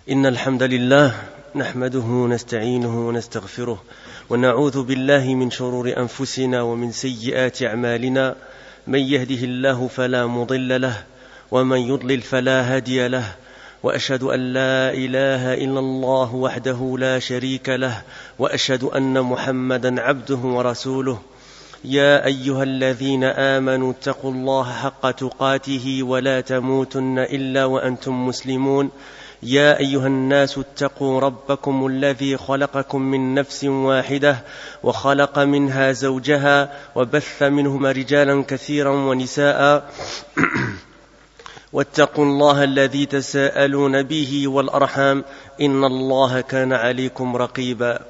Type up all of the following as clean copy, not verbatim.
إن الحمد لله نحمده ونستعينه ونستغفره ونعوذ بالله من شرور أنفسنا ومن سيئات أعمالنا من يهده الله فلا مضل له ومن يضلل فلا هادي له وأشهد أن لا إله إلا الله وحده لا شريك له وأشهد أن محمدا عبده ورسوله يا أيها الذين آمنوا اتقوا الله حق تقاته ولا تموتن إلا وأنتم مسلمون يا أيها الناس اتقوا ربكم الذي خلقكم من نفس واحدة وخلق منها زوجها وبث منهما رجالا كثيرا ونساء واتقوا الله الذي تساءلون به والأرحام إن الله كان عليكم رقيبا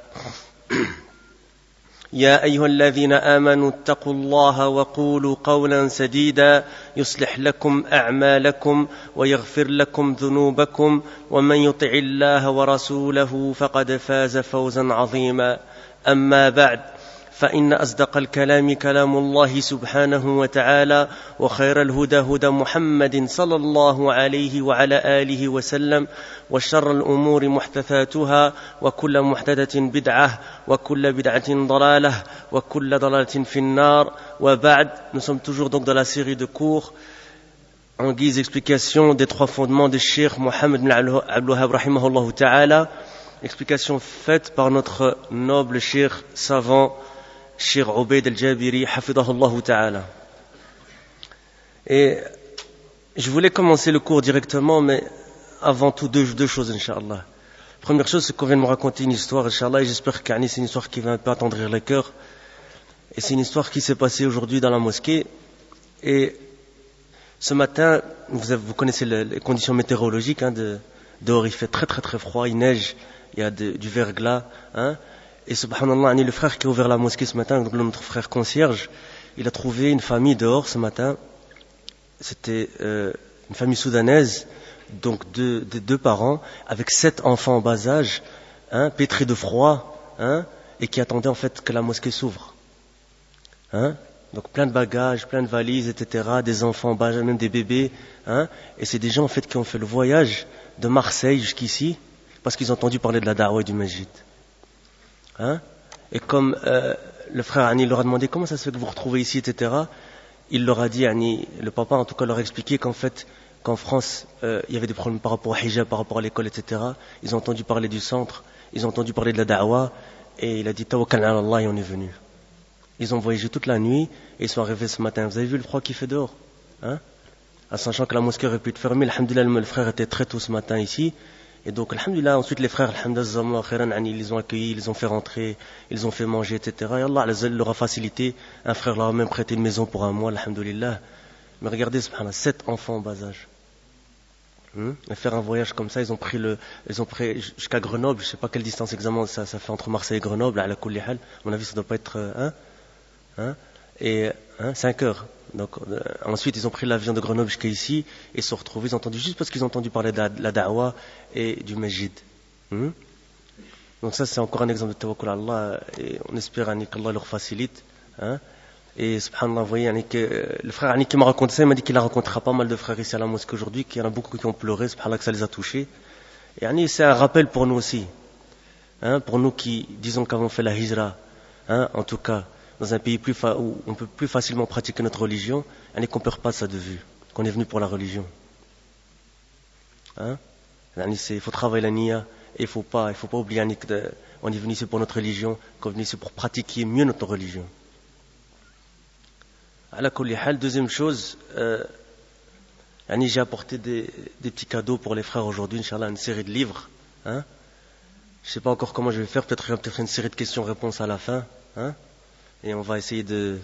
يا أيها الذين آمنوا اتقوا الله وقولوا قولا سديدا يصلح لكم أعمالكم ويغفر لكم ذنوبكم ومن يطع الله ورسوله فقد فاز فوزا عظيما أما بعد فإن أصدق الكلام كلام الله سبحانه وتعالى وخير الهدى هدى محمد صلى الله عليه وعلى آله وسلم وشر الأمور محدثاتها وكل محدثة بدعة وكل بدعة ضلالة وكل ضلالة في النار وبعد. Nous sommes toujours donc dans la série de cours en guise d'explication des trois fondements de Cheikh Mohammed bin Abdul Wahhab rahimahullah ta'ala, explication faite par notre noble Cheikh savant Cheikh Ubayd al-Jabiri, hafidahullah ta'ala. Et je voulais commencer le cours directement, mais avant tout deux choses, Inch'Allah. Première chose, c'est qu'on vient de me raconter une histoire, Inch'Allah, et j'espère que c'est une histoire qui va un peu attendrir les cœurs. Et c'est une histoire qui s'est passée aujourd'hui dans la mosquée. Et ce matin, vous connaissez les conditions météorologiques, dehors il fait très très très froid, il neige, il y a du verglas, Et subhanallah, le frère qui a ouvert la mosquée ce matin, donc notre frère concierge, il a trouvé une famille dehors ce matin. C'était une famille soudanaise, donc deux parents, avec 7 enfants en bas âge, pétris de froid, et qui attendaient en fait que la mosquée s'ouvre. Donc plein de bagages, plein de valises, etc., des enfants en bas âge, même des bébés. Et c'est des gens en fait qui ont fait le voyage de Marseille jusqu'ici, parce qu'ils ont entendu parler de la da'wah et du masjid. Et comme le frère Ani leur a demandé comment ça se fait que vous vous retrouvez ici, etc., il leur a dit, le papa en tout cas leur a expliqué qu'en France il y avait des problèmes par rapport au hijab, par rapport à l'école, etc. Ils ont entendu parler du centre, ils ont entendu parler de la da'wah, et il a dit tawakkal ala Allah, et on est venu. Ils ont voyagé toute la nuit et ils sont arrivés ce matin. Vous avez vu le froid qu'il fait dehors, sachant que la mosquée aurait pu être fermée. Alhamdulillah, le frère était très tôt ce matin ici. Et donc, alhamdulillah, ensuite les frères, alhamdulillah, ils les ont accueillis, ils les ont fait rentrer, ils les ont fait manger, etc. Et Allah leur a facilité. Un frère leur a même prêté une maison pour un mois, alhamdulillah. Mais regardez, subhanallah, 7 enfants en bas âge. Et faire un voyage comme ça, ils ont pris jusqu'à Grenoble, je sais pas quelle distance exactement ça fait entre Marseille et Grenoble, à la kulli hal. À mon avis, ça doit pas être, 5 heures. Donc, ensuite, ils ont pris l'avion de Grenoble jusqu'à ici et se sont retrouvés, ils ont entendu, juste parce qu'ils ont entendu parler de la da'wah et du masjid. Donc ça, c'est encore un exemple de tawakkul à Allah, et on espère qu'Allah leur facilite. Et subhanallah, vous voyez, le frère qui m'a raconté ça, il m'a dit qu'il a rencontré pas mal de frères ici à la mosquée aujourd'hui, qu'il y en a beaucoup qui ont pleuré, subhanallah, que ça les a touchés. Et c'est un rappel pour nous aussi. Pour nous qui disons qu'avons fait la hijra, en tout cas, dans un pays où on peut plus facilement pratiquer notre religion, qu'on ne perd pas ça de vue, qu'on est venu pour la religion. Il faut travailler la niya, et il faut pas oublier qu'on est venu ici pour notre religion, qu'on est venu ici pour pratiquer mieux notre religion. Ala kulli hal, deuxième chose, j'ai apporté des petits cadeaux pour les frères aujourd'hui, Inch'Allah, une série de livres. Je sais pas encore comment je vais faire, peut-être une série de questions-réponses à la fin. Et on va essayer de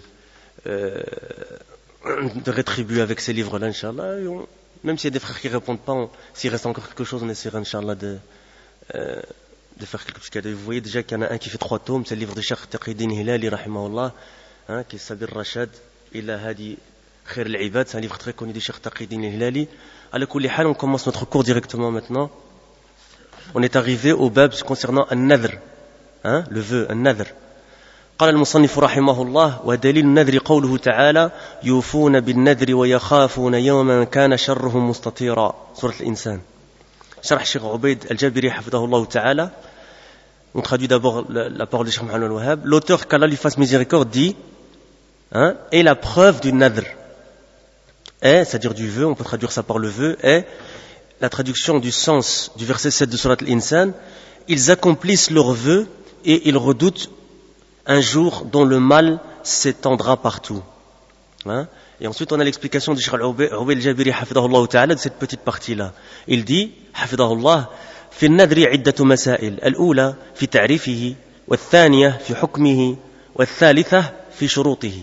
rétribuer avec ces livres-là, Inch'Allah. Même s'il y a des frères qui ne répondent pas, s'il reste encore quelque chose, on essaiera, Inch'Allah, de faire quelque chose. Vous voyez déjà qu'il y en a un qui fait 3 tomes, c'est le livre de Cheikh Taqiyuddin Hilali, rahimahullah, qui est Sabir Rashad, Ila Hadi Khair al-Ibad, c'est un livre très connu de Cheikh Taqiyuddin Hilali. Ala kulli hal, on commence notre cours directement maintenant. On est arrivé au bab concernant un-nadr, le vœu, un-nadr. قال المصنف رحمه الله ودليل النذر قوله تعالى يوفون بالنذر ويخافون يوما كان شره مستطيرا سورة الإنسان Sharh Cheikh Ubayd al-Jabiri hafidahullah ta'ala, on traduit d'abord la parole de Cheikh Mohammed al-Wahhab. L'auteur, qu'Allah lui fasse miséricorde, dit, est la preuve du nadr. C'est-à-dire du vœu, on peut traduire ça par le vœu, est la traduction du sens du verset 7 de Surat al-Insan. Ils accomplissent leurs vœux et ils redoutent un jour dont le mal s'étendra partout. Et ensuite, on a l'explication de Cheikh Ubayd al-Jabiri hafidahullah ta'ala de cette petite partie-là. Il dit, hafidahullah, في النذر عدة مسائل الأولى في تعريفه والثانية في حكمه والثالثة في شروطه.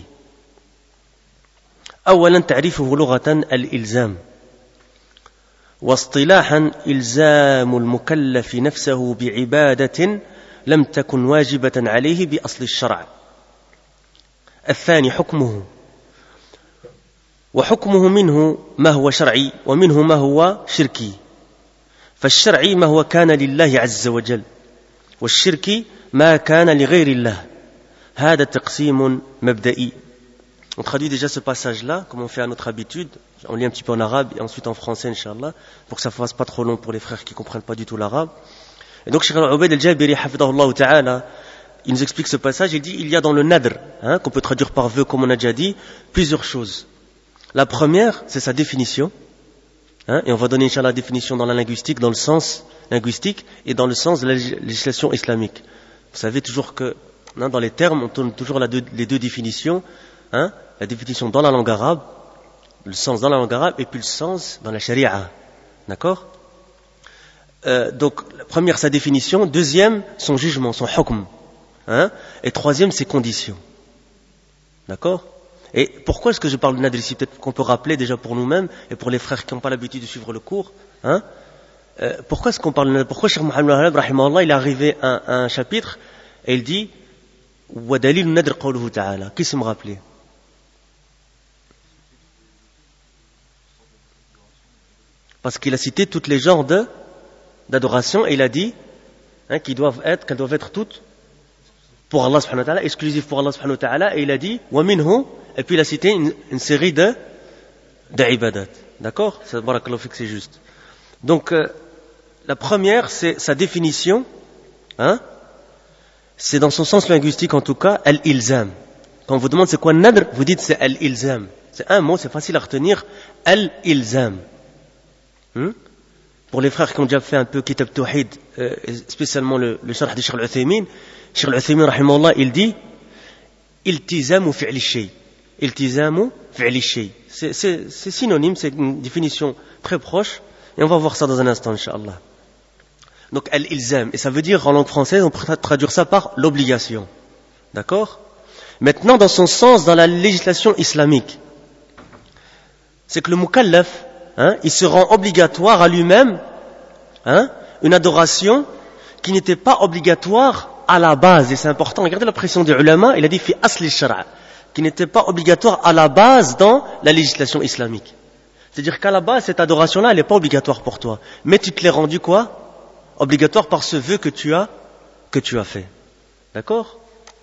أولا تعريفه لغة الإلزام، واصطلاحا إلزام المكلف نفسه بعبادة لم تكن واجبة عليه بأصل الشرع. الثاني حكمه، وحكمه منه ما هو شرعي ومنه ما هو شركي. فالشرعي ما هو كان لله عز وجل، والشركي ما كان لغير الله. هذا تقسيم مبدئي. On traduit déjà ce passage-là, comme on fait à notre habitude. On lit un petit peu en arabe et ensuite en français, Inch'Allah, pour que ça ne fasse pas trop long pour les frères qui ne comprennent pas du tout l'arabe. Et donc, Cheikh Ubayd al-Jabiri, hafidahullah ta'ala, il nous explique ce passage. Il dit, il y a dans le nadr, qu'on peut traduire par vœu, comme on a déjà dit, plusieurs choses. La première, c'est sa définition. Et on va donner, Inch'Allah, la définition dans la linguistique, dans le sens linguistique et dans le sens de la législation islamique. Vous savez toujours que, dans les termes, on tourne toujours les deux définitions. La définition dans la langue arabe, le sens dans la langue arabe, et puis le sens dans la charia. D'accord? Donc, la première, sa définition. Deuxième, son jugement, son hukm. Et troisième, ses conditions. D'accord? Et pourquoi est-ce que je parle de nadr ici? Peut-être qu'on peut rappeler déjà pour nous-mêmes et pour les frères qui n'ont pas l'habitude de suivre le cours. Pourquoi est-ce qu'on parle de nadr? Pourquoi Cheikh Mohammed al-Wahhab, rahimahullah, il est arrivé à un chapitre et il dit wa dalil nadr qawluhu ta'ala. Qui sait me rappeler? Parce qu'il a cité tous les genres d'adoration et il a dit qu'elles doivent être toutes pour Allah subhanahu wa ta'ala, exclusives pour Allah subhanahu wa ta'ala, et il a dit wa minhu, et puis il a cité une série d'ibadat. D'accord? Barakallahu fik, c'est juste. Donc la première, c'est sa définition, c'est dans son sens linguistique en tout cas, al-ilzam. Quand on vous demande c'est quoi nadr, vous dites c'est al-ilzam. C'est un mot, c'est facile à retenir, al-ilzam. Pour les frères qui ont déjà fait un peu Kitab Tawhid, spécialement le sharh de Cheikh al-Uthaymin, Cheikh al-Uthaymin, rahimahullah, il dit iltizamu fi'li shay. Iltizamu fi'li shay. C'est synonyme, c'est une définition très proche, et on va voir ça dans un instant, Inch'Allah. Donc, al-ilzam, et ça veut dire, en langue française, on peut traduire ça par l'obligation. D'accord? Maintenant, dans son sens, dans la législation islamique, c'est que le mukallaf, il se rend obligatoire à lui-même une adoration qui n'était pas obligatoire à la base. Et c'est important, regardez la pression des ulama, il a dit fi asli shara, qui n'était pas obligatoire à la base dans la législation islamique. C'est-à-dire qu'à la base, cette adoration-là, elle n'est pas obligatoire pour toi. Mais tu te l'es rendu quoi? Obligatoire par ce vœu que tu as fait. D'accord?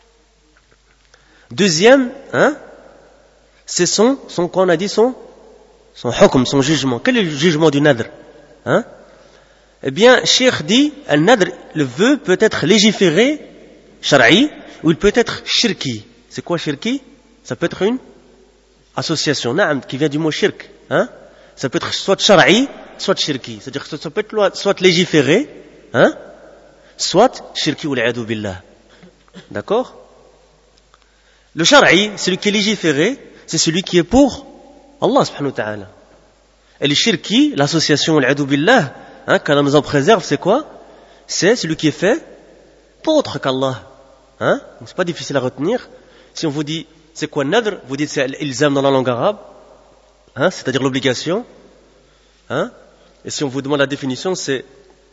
Deuxième, c'est son quoi on a dit, son hukm, son jugement. Quel est le jugement du nadr? Eh bien, Cheikh dit, al-nadr, le vœu peut être légiféré, shar'i, ou il peut être shirki. C'est quoi shirki? Ça peut être une association, na'am, qui vient du mot shirk. Ça peut être soit shar'i, soit shirki. C'est-à-dire que ça peut être soit légiféré, soit shirki ou l'a'adu billah. D'accord? Le shar'i, celui qui est légiféré, c'est celui qui est pour Allah subhanahu wa ta'ala. Et le shirki, l'association l'a'adu billah, qu'Allah nous en préserve, c'est quoi? C'est celui qui est fait pour autre qu'Allah. Donc c'est pas difficile à retenir. Si on vous dit, c'est quoi nadr? Vous dites c'est l'ilzam dans la langue arabe, c'est-à-dire l'obligation. Et si on vous demande la définition, c'est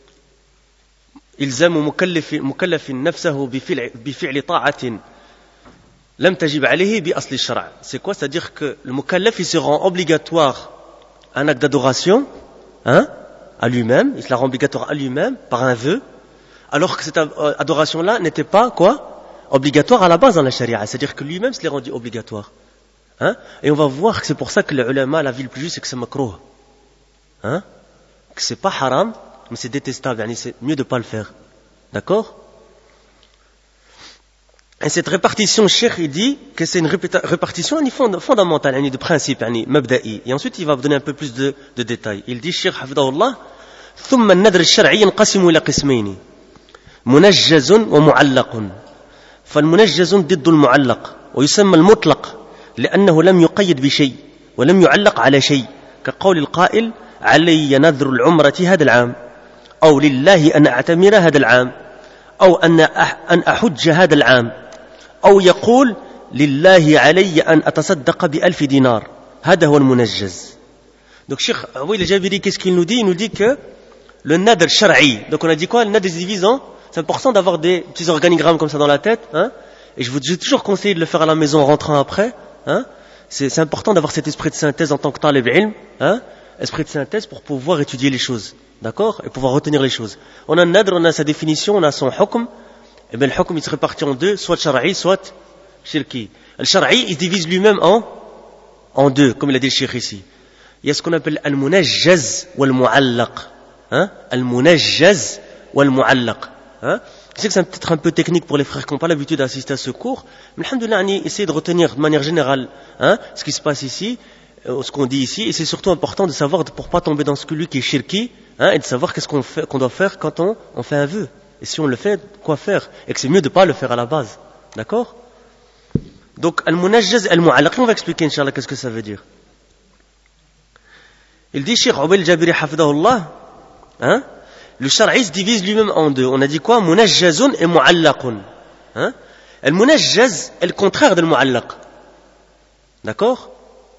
ilzam mukallafin nafsahu bifi'li ta'atin lam tajib alayhi bi asli shara'. C'est quoi? C'est-à-dire que le mukallaf, il se rend obligatoire un acte d'adoration, à lui-même, il se la rend obligatoire à lui-même par un vœu, alors que cette adoration-là n'était pas quoi? Obligatoire à la base dans la charia. C'est-à-dire que lui-même se l'est rendu obligatoire. Et on va voir que c'est pour ça que les ulama, la vie le plus juste, c'est que c'est makrouh. Que c'est pas haram, mais c'est détestable, c'est mieux de ne pas le faire. D'accord? Et cette répartition, le cheikh, il dit que c'est une répartition fondamentale, de principe, mabda'i. Et ensuite, il va vous donner un peu plus de détails. Il dit, cheikh, hafidahullah, ثم النذر الشرعي ينقسم إلى قسمين منجز ومعلق فالمنجز ضد المعلق ويسمى المطلق لأنه لم يقيد بشيء ولم يعلق على شيء كقول القائل علي نذر العمرة هذا العام أو لله أن أعتمر هذا العام أو أن أحج هذا العام أو يقول لله علي أن أتصدق ب1000 دينار هذا هو المنجز. Donc Cheikh Aouil Jabiri, qu'est-ce qu'il nous dit? Il nous dit que le nadr shar'i, donc on a dit quoi? Le nadr se divise en, c'est important d'avoir des petits organigrammes comme ça dans la tête, et j'ai toujours conseillé de le faire à la maison en rentrant après, c'est important d'avoir cet esprit de synthèse en tant que talib ilm, esprit de synthèse pour pouvoir étudier les choses, d'accord? Et pouvoir retenir les choses. On a le nadr, on a sa définition, on a son hukm, et bien le hukm il se répartit en deux, soit shar'i, soit shirki. Le shar'i il se divise lui-même en deux, comme il a dit le cheikh ici. Il y a ce qu'on appelle al-munajjaz wal-mu'allaq. Al-munajjaz wal-mu'allaq. Je sais que c'est peut-être un peu technique pour les frères qui n'ont pas l'habitude d'assister à ce cours, mais alhamdoulilah, essayez de retenir de manière générale ce qui se passe ici, ce qu'on dit ici, et c'est surtout important de savoir pour ne pas tomber dans celui qui est shirki, et de savoir qu'est-ce qu'on doit faire quand on fait un vœu. Et si on le fait, quoi faire? Et que c'est mieux de ne pas le faire à la base. D'accord? Donc, al-munajjaz al-mu'allaq, on va expliquer, Inch'Allah, qu'est-ce que ça veut dire. Il dit, Cheikh Aouil Jabiri hafidahullah, le shar'i se divise lui-même en deux. On a dit quoi? Munajjazun et mu'allaqun. Le munajjaz est le contraire de le mu'allaq. D'accord?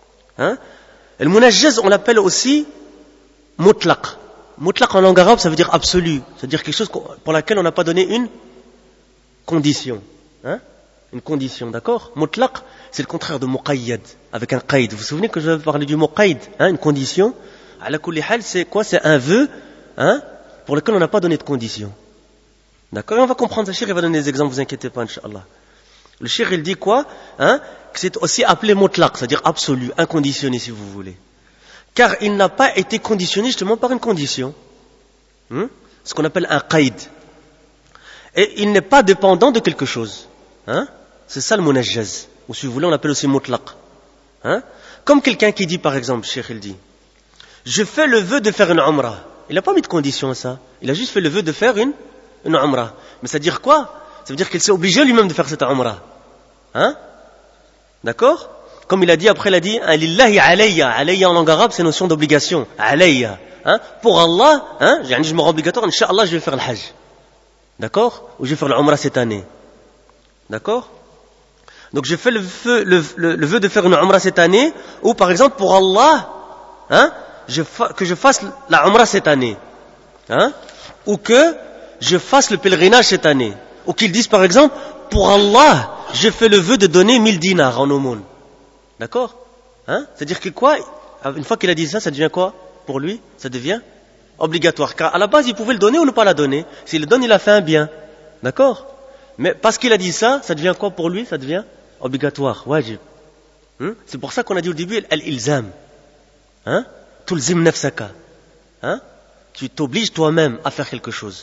Le munajjaz, on l'appelle aussi mutlaq. Mutlaq en langue arabe, ça veut dire absolu. C'est-à-dire quelque chose pour laquelle on n'a pas donné une condition. Une condition, d'accord? Mutlaq, c'est le contraire de muqayyad, avec un qaïd. Vous vous souvenez que je vais parler du muqayyad, une condition? Ala kulli hal, c'est quoi? C'est un vœu, pour lequel on n'a pas donné de condition. D'accord? Et on va comprendre ça. Le cheikh, il va donner des exemples, vous inquiétez pas, Inch'Allah. Le cheikh, il dit quoi? Que c'est aussi appelé mutlaq, c'est-à-dire absolu, inconditionné, si vous voulez. Car il n'a pas été conditionné justement par une condition. Ce qu'on appelle un qaïd. Et il n'est pas dépendant de quelque chose. C'est ça le munajjaz. Ou si vous voulez, on l'appelle aussi mutlaq. Comme quelqu'un qui dit, par exemple, Cheikh, il dit, je fais le vœu de faire une umrah. Il n'a pas mis de condition à ça. Il a juste fait le vœu de faire une umrah. Mais ça veut dire quoi? Ça veut dire qu'il s'est obligé lui-même de faire cette umrah. D'accord? Comme il a dit, après il a dit, lillahi alayya. Alayya en langue arabe, c'est notion d'obligation. Alayya. Pour Allah, je me rends obligatoire, Inch'Allah, je vais faire le hajj. D'accord? Ou je vais faire l'umrah cette année. D'accord? Donc je fais le vœu de faire une umrah cette année, ou par exemple pour Allah, que je fasse la umrah cette année, ou que je fasse le pèlerinage cette année, ou qu'ils disent par exemple, pour Allah, je fais le vœu de donner 1000 dinars en aumône. D'accord? C'est-à-dire que quoi? Une fois qu'il a dit ça, ça devient quoi? Pour lui, ça devient obligatoire. Car à la base, il pouvait le donner ou ne pas la donner. S'il le donne, il a fait un bien. D'accord? Mais parce qu'il a dit ça, ça devient quoi pour lui? Ça devient obligatoire, wajib. C'est pour ça qu'on a dit au début, al-ilzam. Tulzim nafsaka. Tu t'obliges toi-même à faire quelque chose.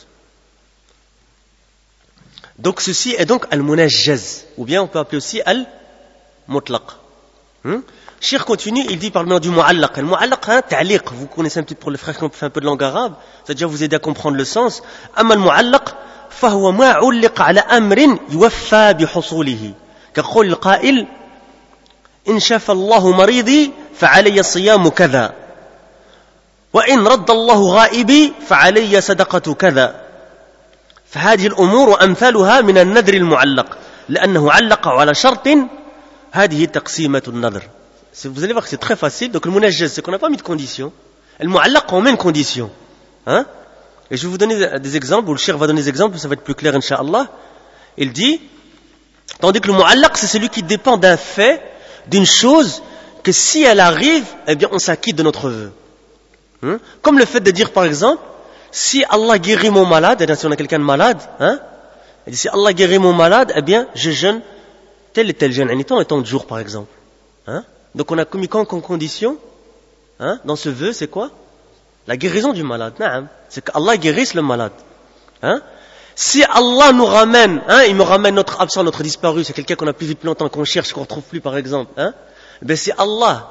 Donc ceci est donc al-munajjaz. Ou bien on peut appeler aussi al-mutlaq. Cheikh continue, il dit par le nom du mu'allaq. Le mu'allaq, ta'liq. Vous connaissez un petit peu pour les frères qui ont fait un peu de langue arabe. Ça va déjà vous aider à comprendre le sens. Amma al-mu'allaq, فهو ما علق على أمر يوفى بحصوله كقول القائل إن شفى الله مريضي فعلي الصيام كذا وإن رد الله غائبي فعلي صدقة كذا فهذه الأمور وأمثالها من النذر المعلق لأنه علق على شرط هذه تقسيمة النذر. Vous allez voir que c'est très facile. Donc le munajjaz, c'est qu'on n'a pas mis de condition. Le mu'allaq, on met une condition. Et je vais vous donner des exemples, ou le cheikh va donner des exemples, ça va être plus clair, Inch'Allah. Il dit, tandis que le mu'allaq, c'est celui qui dépend d'un fait, d'une chose, que si elle arrive, eh bien, on s'acquitte de notre vœu. Comme le fait de dire, par exemple, si Allah guérit mon malade, et si on a quelqu'un de malade, il dit, si Allah guérit mon malade, eh bien, je jeûne tel et tel jeûne, en étant et tant de jours, par exemple. Donc, on a commis quand condition, dans ce vœu, c'est quoi? La guérison du malade, naam. C'est qu'Allah guérisse le malade. Hein? Si Allah nous ramène, il me ramène notre absent, notre disparu, c'est quelqu'un qu'on n'a plus vu depuis longtemps, qu'on cherche, qu'on ne retrouve plus par exemple. Ben si Allah,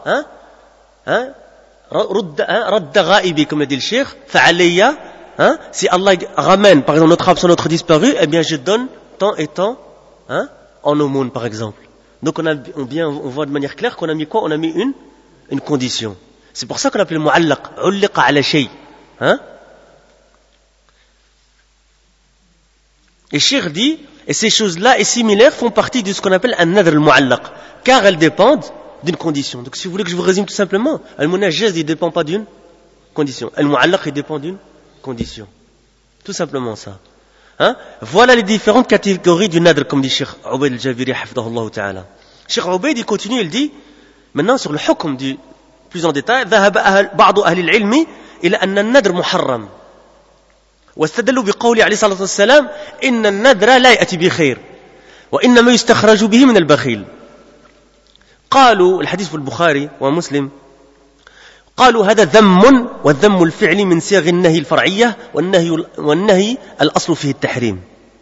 radda ghaibi, comme le dit le cheikh, fa'alayya, si Allah ramène par exemple notre absent, notre disparu, eh bien je donne tant et tant en aumône par exemple. Donc on voit de manière claire qu'on a mis quoi? On a mis une condition. C'est pour ça qu'on appelle le mu'allaq, ulliqa ala shay. Et Cheikh dit, et ces choses-là et similaires font partie de ce qu'on appelle un nadr al-mu'allaq, car elles dépendent d'une condition. Donc si vous voulez que je vous résume tout simplement, al-munajjaz il ne dépend pas d'une condition. Al-mu'allaq il dépend d'une condition. Tout simplement ça. Voilà les différentes catégories du nadr, comme dit Cheikh Ubayd al-Jabiri, hafidahullah ta'ala. Cheikh Ubayd il continue, il dit, maintenant sur le hukm du plus en détail, ذهب بعض أهل العلم إلى أن النذر محرم. واستدلوا بقوله عليه الصلاة والسلام إن النذر لا يأتي بخير وإنما يستخرج به من البخيل. قالوا الحديث في البخاري ومسلم قالوا هذا ذم والذم الفعل من صيغ النهي الفرعية والنهي الأصل فيه التحريم.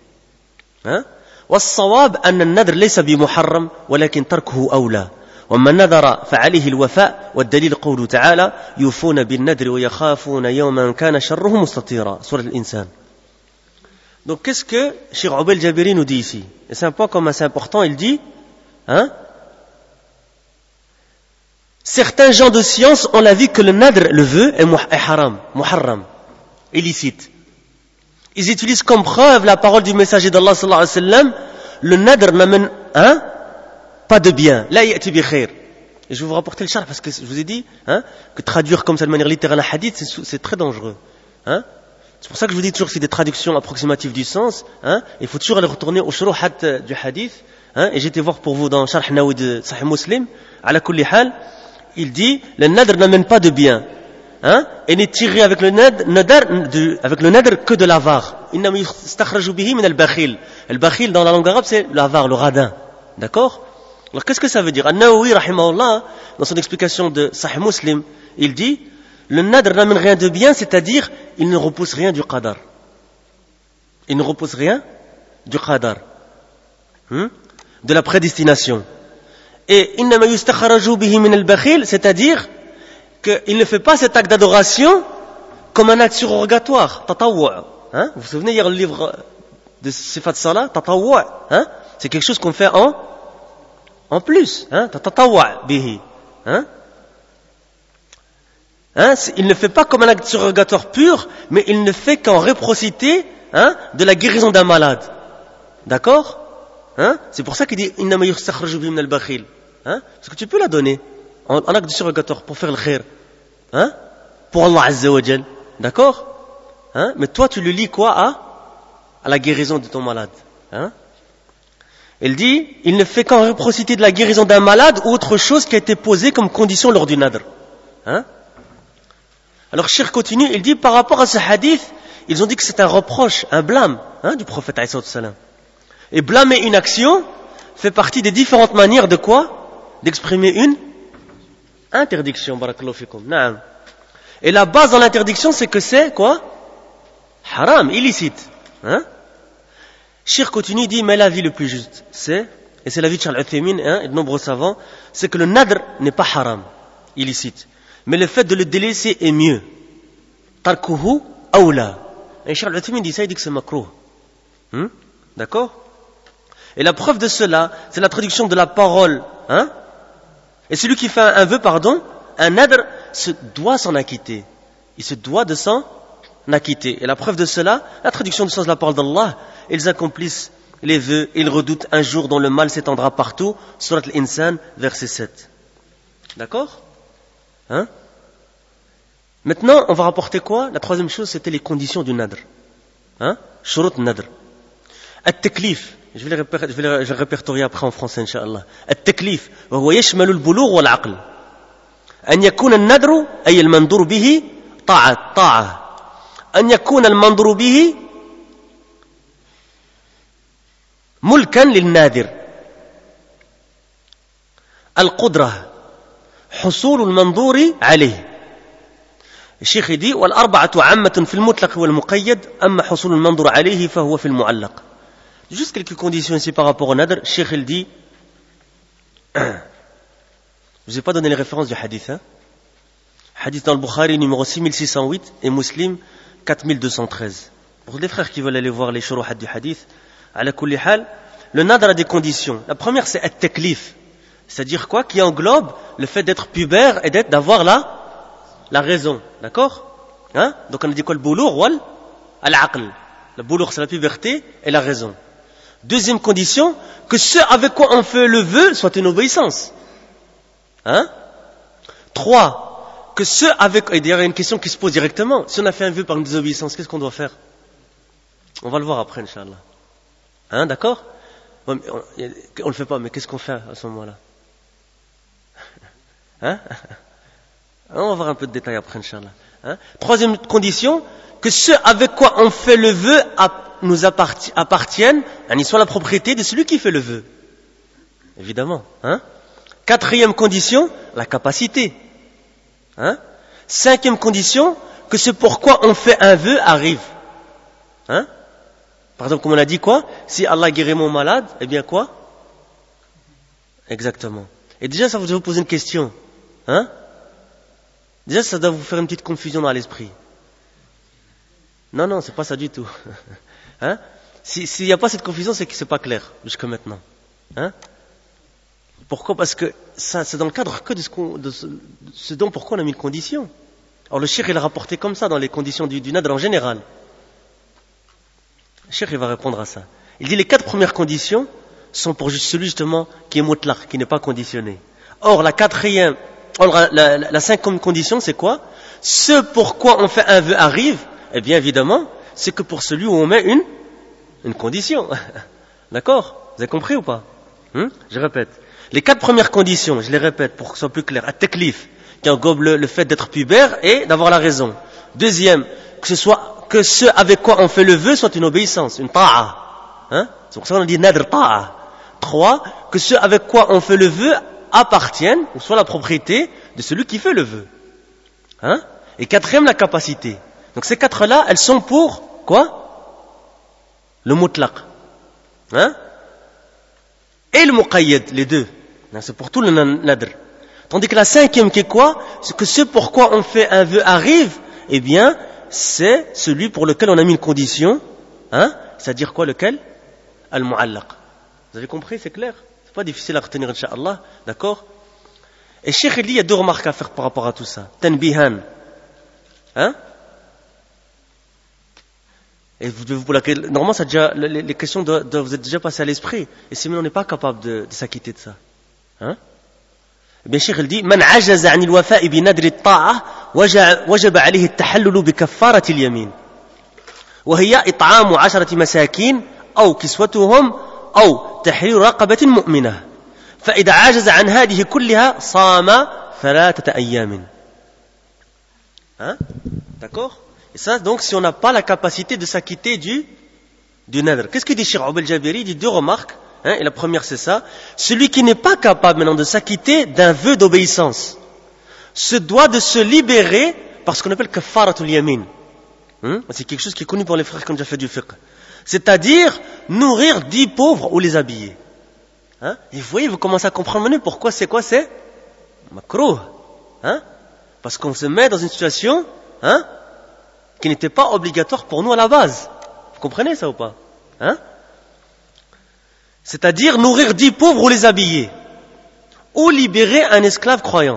والصواب أن النذر ليس بمحرم ولكن تركه أولى ومن نذر فعليه الوفاء والدليل قوله تعالى يوفون بالنذر ويخافون يوما كان شره مستطيرا سورة الإنسان. Donc qu'est-ce que Cheikh Ubayd al-Jabiri nous dit ici? Et c'est un point comme assez important, il dit certains gens de science ont l'avis que le nadr, le vœu, est haram, muharram, illicite. Ils utilisent comme preuve la parole du messager d'Allah sallallahu alayhi wa sallam, le nadr n'amène pas de bien. La ya'ti bi khair. Et je vais vous rapporter le charh parce que je vous ai dit que traduire comme ça de manière littérale un hadith, c'est très dangereux. C'est pour ça que je vous dis toujours que c'est des traductions approximatives du sens. Il faut toujours aller retourner au shuruhat du hadith. Et j'étais voir pour vous dans Sharh Nawawi de Sahih Muslim, ala kulli hal, il dit le nadr n'amène pas de bien. Et n'est tiré avec le nadr que de l'avare. Innama yustakhraju bihi min al-bakhil. Al-bakhil dans la langue arabe c'est l'avare, le radin. D'accord? Alors qu'est-ce que ça veut dire? An-Nawawi rahimahullah dans son explication de Sahih Muslim, il dit le nadr n'amène rien de bien, c'est-à-dire il ne repousse rien du qadar. Il ne repousse rien du qadar. De la prédestination. Et innama yustakhraju bihi min al-bakhil, c'est-à-dire qu'il ne fait pas cet acte d'adoration comme un acte surrogatoire, tatawwu'. Vous vous souvenez hier le livre de Sifat Salah, tatawwu', c'est quelque chose qu'on fait en plus, tatawwu' bihi. Il ne fait pas comme un acte surrogatoire pur, mais il ne fait qu'en réciprocité de la guérison d'un malade. D'accord? C'est pour ça qu'il dit innama yustakhraju bihi min al-bakhil. Parce que tu peux la donner en acte de surrogatoire pour faire le khair, pour Allah Azza wa Jal, d'accord, mais toi tu le lis quoi à la guérison de ton malade. Il dit il ne fait qu'en réciprocité de la guérison d'un malade ou autre chose qui a été posée comme condition lors du nadr. Alors Cheikh continue, il dit par rapport à ce hadith, ils ont dit que c'est un reproche, un blâme du prophète alayhi salam. Et blâmer une action fait partie des différentes manières de quoi? D'exprimer une interdiction, barakallahu fikum. Naam. Et la base dans l'interdiction, c'est que c'est quoi? Haram, illicite. Cheikh continue, dit, mais l'avis le plus juste, et c'est l'avis de Charles Uthaymin et de nombreux savants, c'est que le nadr n'est pas haram, illicite. Mais le fait de le délaisser est mieux. Tarkuhu awla. Et Charles Uthaymin dit ça, il dit que c'est makruh. D'accord? Et la preuve de cela, c'est la traduction de la parole. Et celui qui fait un vœu, un nadr, se doit s'en acquitter. Il se doit de s'en acquitter. Et la preuve de cela, la traduction du sens de la parole d'Allah, ils accomplissent les vœux, ils redoutent un jour dont le mal s'étendra partout. Surat al-Insan, verset 7. D'accord? Maintenant, on va rapporter quoi? La troisième chose, c'était les conditions du nadr. Shurut nadr. At-taklif. Je vais le répertorier après en français, Inch'Allah. التكليف وهو يشمل البلوغ والعقل. أن يكون النذر أي المنظور به طاعة. أن يكون المنظور به ملكا للناذر. القدرة حصول المنظور عليه. الشيخ يدي والأربعة عامة في المطلق والمقيد أما حصول المنظور عليه فهو في المعلق. Juste quelques conditions ici par rapport au nadr. Cheikh il dit, je vous ai pas donné les références du hadith. Hadith dans le Bukhari numéro 6608 et Muslim 4213. Pour les frères qui veulent aller voir les shuruhat du hadith, ala kulli hal, le nadr a des conditions. La première c'est at-taklif, c'est-à-dire quoi? Qui englobe le fait d'être pubère et d'avoir la raison, d'accord? Donc on a dit quoi? Le boulour wal al-aql. Le boulour c'est la puberté et la raison. Deuxième condition, que ce avec quoi on fait le vœu soit une obéissance. 3, que ce avec... Et d'ailleurs, il y a une question qui se pose directement. Si on a fait un vœu par une désobéissance, qu'est-ce qu'on doit faire? On va le voir après, Inch'Allah. D'accord? On le fait pas, mais qu'est-ce qu'on fait à ce moment-là? On va voir un peu de détails après, Inch'Allah. Troisième condition, que ce avec quoi on fait le vœu nous appartiennent, soit la propriété de celui qui fait le vœu. Évidemment. Quatrième condition, la capacité. Cinquième condition, que ce pourquoi on fait un vœu arrive. Par exemple, comme on a dit quoi? Si Allah guérit mon malade, eh bien quoi? Exactement. Et déjà, ça vous pose une question. Déjà, ça doit vous faire une petite confusion dans l'esprit. Non, c'est pas ça du tout. S'il n'y a pas cette confusion, c'est que c'est pas clair jusqu'à maintenant. Pourquoi? Parce que ça, c'est dans le cadre que de ce dont pourquoi on a mis une condition. Alors le cheikh il a rapporté comme ça dans les conditions du nadr en général. Le cheikh il va répondre à ça. Il dit les 4 premières conditions sont pour celui justement qui est mutlaq, qui n'est pas conditionné. Or la 5e condition c'est quoi? Ce pourquoi on fait un vœu arrive. Eh bien évidemment, c'est que pour celui où on met une condition. D'accord? Vous avez compris ou pas? Je répète. Les 4 premières conditions, je les répète pour que ce soit plus clair. At-taklif, qui englobe le fait d'être pubère et d'avoir la raison. Deuxième, que ce avec quoi on fait le vœu soit une obéissance, une ta'a. C'est pour ça qu'on a dit nadr ta'a. 3, que ce avec quoi on fait le vœu appartienne, ou soit la propriété de celui qui fait le vœu. Et 4e, la capacité. Donc ces 4-là, elles sont pour quoi? Le mutlaq. Et le muqayyad, les deux. C'est pour tout le nadr. Tandis que la 5e qui est quoi? C'est que ce pourquoi on fait un vœu arrive, eh bien, c'est celui pour lequel on a mis une condition. C'est-à-dire quoi, lequel? Al-mu'allaq. Vous avez compris, c'est clair? C'est pas difficile à retenir, Inch'Allah. D'accord? Et Cheikh il dit, il y a 2 remarques à faire par rapport à tout ça. Tanbihan. Et normalement, ça déjà, les questions doivent vous être déjà passées à l'esprit. Et si on n'est pas capable de s'acquitter de ça. Eh bien, Cheikh il dit, Man ajaza anil wafa'i bi nadri ta'a, wajaba alayhi at-tahallulu bi kaffarati al-yamin. Wa hiya it'amu 10 masakin, aw kiswatuhum, aw tahrir raqabatin mu'minah. Fa idha ajaza an hadhihi kullaha, sama 3 ayyamin. D'accord? Et ça, donc, si on n'a pas la capacité de s'acquitter du nadr. Qu'est-ce que dit Cheikh Abel Jabiri? Il dit 2 remarques. Et la première, c'est ça. Celui qui n'est pas capable maintenant de s'acquitter d'un vœu d'obéissance se doit de se libérer par ce qu'on appelle kaffaratul yamin. C'est quelque chose qui est connu pour les frères qui ont déjà fait du fiqh. C'est-à-dire nourrir 10 pauvres ou les habiller. Et vous voyez, vous commencez à comprendre maintenant pourquoi c'est quoi? C'est makrouh. Parce qu'on se met dans une situation qui n'était pas obligatoire pour nous à la base. Vous comprenez ça ou pas? C'est-à-dire nourrir 10 pauvres ou les habiller. Ou libérer un esclave croyant.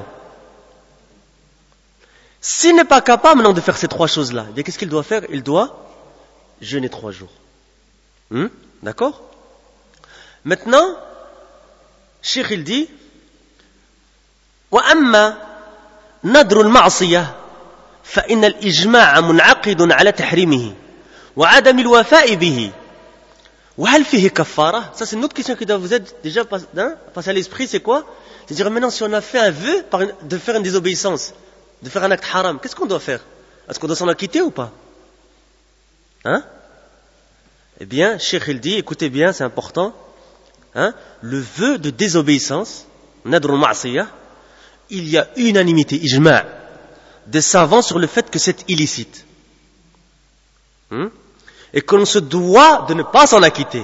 S'il n'est pas capable maintenant de faire ces 3 choses-là, eh bien qu'est-ce qu'il doit faire? Il doit jeûner 3 jours. D'accord? Maintenant, Cheikh il dit, wa amma nadru al-ma'siyah فإن الإجماع منعقد على تحريمه وعدم الوفاء به وهل فيه كفارة. Ça c'est une autre question qui doit vous être déjà passée à l'esprit, c'est quoi? C'est-à-dire maintenant si on a fait un vœu de faire une désobéissance, de faire un acte haram, qu'est-ce qu'on doit faire? Est-ce qu'on doit s'en acquitter ou pas? Eh bien, Cheikh il dit, écoutez bien, c'est important, le vœu de désobéissance, nadr al-ma'siyah, il y a unanimité, ijma', des savants sur le fait que c'est illicite. Et que l'on se doit de ne pas s'en acquitter.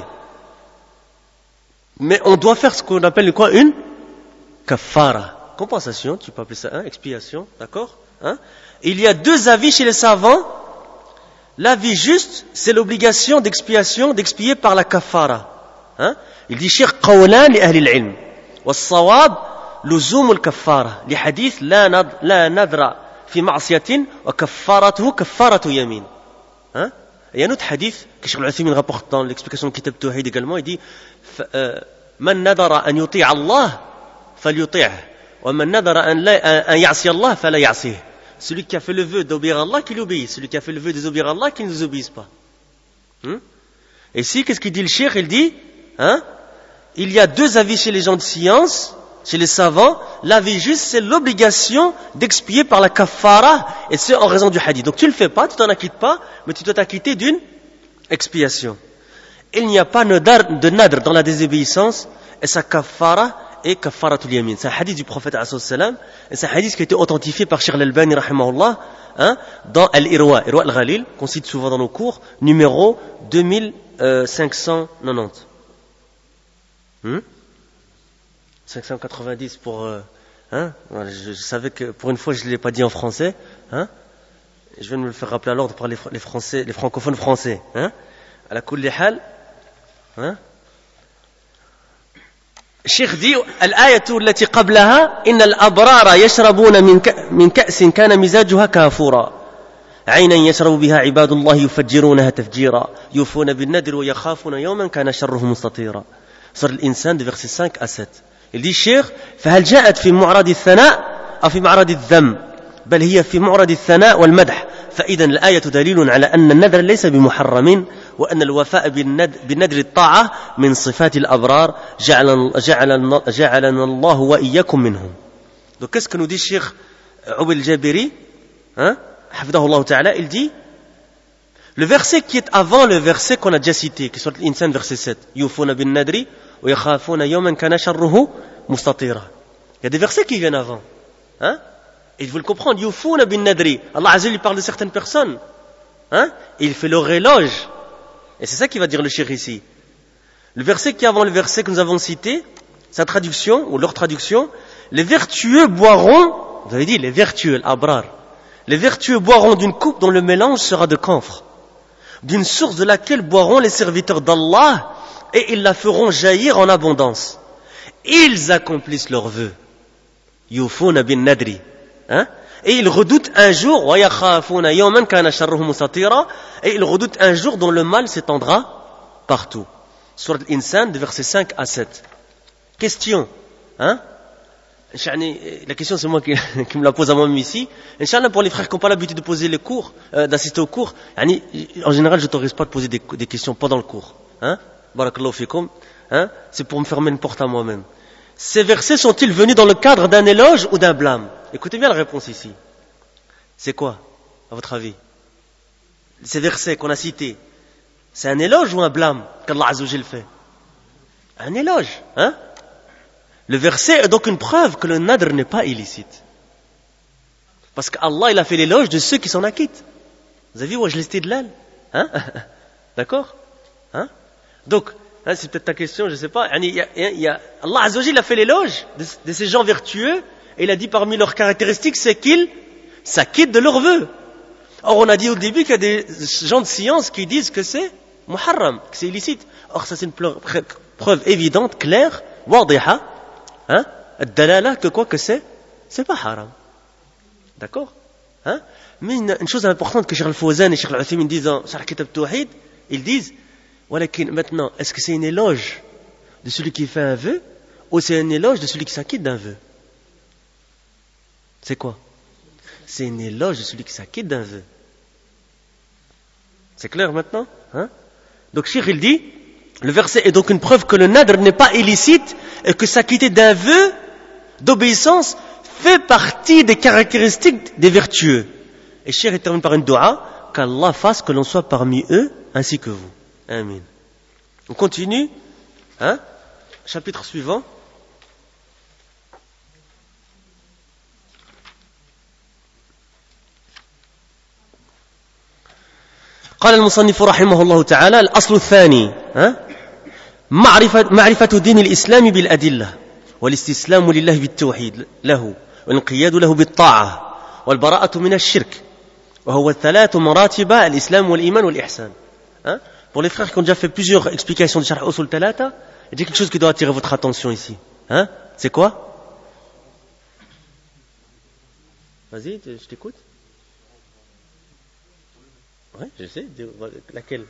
Mais on doit faire ce qu'on appelle quoi? Une kafara. Compensation, tu peux appeler ça, expiation, d'accord? Il y a deux avis chez les savants. L'avis juste, c'est l'obligation d'expiation, d'expier par la kafara. Il dit Cheikh qawlan li ahli al-ilm. والصواب لزوم الكفارة لحديث لا نذر في معصية وكفارته كفارة يمين. Il y a un autre hadith que Cheikh Al-Uthaymin rapporte dans l'explication de Kitab Tawhid également. Il dit من نذر أن يطيع الله فليطيعه ومن نذر أن يعصي الله فلا يعصيه. Celui qui a fait le vœu d'obéir à Allah, qu'il obéisse. Celui qui a fait le vœu de désobéir à Allah, qu'il ne désobéisse pas. Et ici, qu'est-ce qu'il dit le Cheikh? Il dit, il y a deux avis chez les gens de science, chez les savants. L'avis juste, c'est l'obligation d'expier par la kafara, et c'est en raison du hadith. Donc tu ne le fais pas, tu t'en acquittes pas, mais tu dois t'acquitter d'une expiation. Il n'y a pas de nadr dans la désobéissance, et sa kafara est kafaratul yamin. C'est un hadith du prophète alayhi salam, et c'est un hadith qui a été authentifié par Cheikh Al-Albani rahimahullah, dans Al-Irwa, Irwa al-Ghalil, qu'on cite souvent dans nos cours, numéro 2590. 590 pour... je savais que pour une fois je ne l'ai pas dit en français. Je viens de me le faire rappeler à l'ordre par les Français, les francophones français. À la kulli hal. الشيخ دي الآية التي قبلها إن الأبرار يشربون من كأس كان مزاجها كافورا عينا يشرب بها عباد الله يفجرونها تفجيرا يوفون بالنذر ويخافون يوما كان شره مستطيرا. سورة الإنسان de versets 5 à 7. Il dit الشيخ فهل جاءت في معرض الثناء أو في معرض الذم بل هي في معرض الثناء والمدح فإذا الآية دليل على أن النذر ليس بمحرم وأن الوفاء بالنذر الطاعة من صفات الأبرار جعلنا الله وإياكم منهم. Donc qu'est-ce que nous dit Cheikh Ubayd al-Jabiri, حفظه الله تعالى? Il dit le verset qui est avant le verset qu'on a déjà cité, qui est sur l'Insan verset 7, يوفون بالنذر ويخافون يوما كان شره مستطيرا. Il y a des versets qui viennent avant. Et il faut le comprendre, يوفون بالنذر. Allah Azza wa Jalla parle de certaines personnes. Et il fait leur éloge. Et c'est ça qui va dire le Cheikh ici. Le verset qui est avant le verset que nous avons cité, sa traduction, ou leur traduction, les vertueux boiront, vous avez dit les vertueux, l'abrar, les vertueux boiront d'une coupe dont le mélange sera de camphre, d'une source de laquelle boiront les serviteurs d'Allah, et ils la feront jaillir en abondance. Ils accomplissent leurs vœux. Yufuna bin nadri. Et ils redoutent un jour, et ils redoutent un jour dont le mal s'étendra partout. Surat Al-Insan, de versets 5 à 7. Question. La question, c'est moi qui me la pose à moi-même ici. Inch'Allah, pour les frères qui n'ont pas l'habitude de poser les cours, d'assister aux cours, en général, je ne t'autorise pas de poser des questions pendant le cours. Barakallahu fikum. C'est pour me fermer une porte à moi-même. Ces versets sont-ils venus dans le cadre d'un éloge ou d'un blâme? Écoutez bien la réponse ici. C'est quoi, à votre avis? Ces versets qu'on a cités, c'est un éloge ou un blâme qu'Allah Azza wa Jalla fait? Un éloge, Le verset est donc une preuve que le nadr n'est pas illicite. Parce qu'Allah, il a fait l'éloge de ceux qui s'en acquittent. Vous avez vu, wajh l'istidlal? D'accord? Donc, c'est peut-être ta question, je ne sais pas. Allah Azza wa Jalla a fait l'éloge de ces gens vertueux, et il a dit parmi leurs caractéristiques, c'est qu'ils s'acquittent de leurs vœux. Or, on a dit au début qu'il y a des gens de science qui disent que c'est muharram, que c'est illicite. Or, ça c'est une preuve évidente, claire, wadiha, ad-dalala, que quoi que c'est pas haram. D'accord? Mais une chose importante que Cheikh Al-Fawzan et Cheikh Al-Uthaymin disent dans Sharh Kitab Tawhid, ils disent, maintenant, est-ce que c'est une éloge de celui qui fait un vœu, ou c'est un éloge de celui qui s'acquitte d'un vœu? C'est quoi? C'est une éloge de celui qui s'acquitte d'un vœu. C'est clair maintenant? Donc Cheikh il dit, le verset est donc une preuve que le nadr n'est pas illicite et que s'acquitter d'un vœu d'obéissance fait partie des caractéristiques des vertueux. Et Cheikh il termine par une dua, qu'Allah fasse que l'on soit parmi eux ainsi que vous. Amin. On continue. Chapitre suivant. قال المصنف رحمه الله تعالى الأصل الثاني معرفة دين الإسلام بالأدلة والاستسلام لله بالتوحيد له والانقياد له بالطاعة والبراءة من الشرك وهو الثلاث مراتب الإسلام والإيمان والإحسان. Pour les frères qui ont déjà fait plusieurs explications de Sharh Usul Thalatha, il y a quelque chose qui doit attirer votre attention ici. C'est quoi? Vas-y, je t'écoute. Oui, je sais. Laquelle?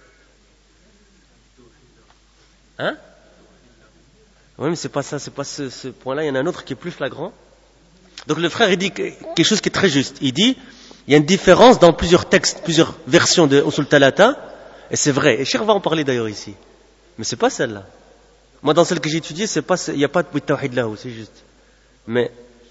Oui, mais c'est pas ça, c'est pas ce point-là. Il y en a un autre qui est plus flagrant. Donc le frère, il dit quelque chose qui est très juste. Il dit, il y a une différence dans plusieurs textes, plusieurs versions de Usul Thalatha, et c'est vrai. Et Cheikh va en parler d'ailleurs ici. Mais c'est pas celle-là. Moi, dans celle que j'ai étudiée, c'est pas, il n'y a pas de tawhid là-haut, c'est juste. Mais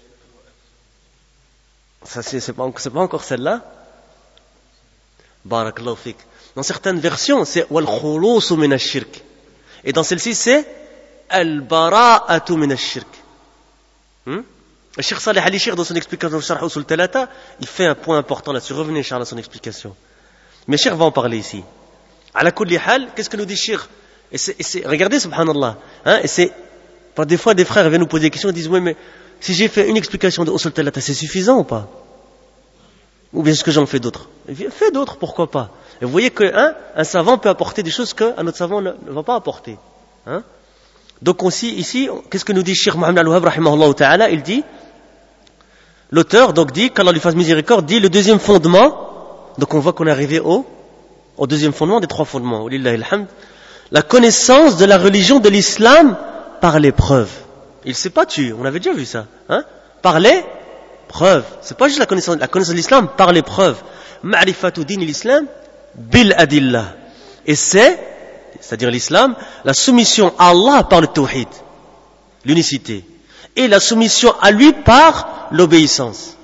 ça, c'est pas encore celle-là. Barakallahu fik. Dans certaines versions, c'est wal khulusu min ash-shirk. Et dans celle-ci, c'est al bara'atu min ash-shirk. Le Cheikh Saleh Ali Cheikh, dans son explication de Sharh Usul Thalatha, il fait un point important là-dessus. Revenez, Inch'Allah, à son explication. Mais Cheikh va en parler ici. Ala kulli hal, qu'est-ce que nous dit Cheikh? Regardez, subhanallah. Et c'est, des fois, des frères viennent nous poser des questions et disent, oui, mais si j'ai fait une explication de Usul Thalatha, c'est suffisant ou pas? Ou bien est-ce que j'en fais d'autres? Fais d'autres, pourquoi pas? Et vous voyez qu'un savant peut apporter des choses qu'un autre savant ne va pas apporter. Donc aussi, ici, qu'est-ce que nous dit Cheikh Mohammed Al-Wahhab, rahimahullah ta'ala? Il dit, l'auteur donc dit, qu'Allah lui fasse miséricorde, dit le deuxième fondement, donc on voit qu'on est arrivé au deuxième fondement des trois fondements, lillahi alhamd, la connaissance de la religion de l'islam par les preuves. Il s'est pas tué, on avait déjà vu ça. Par les preuves. C'est pas juste la connaissance de l'islam par les preuves. Ma'rifatu din l'islam bil adillah. Et c'est-à-dire l'islam, la soumission à Allah par le tawhid, l'unicité, et la soumission à lui par l'obéissance.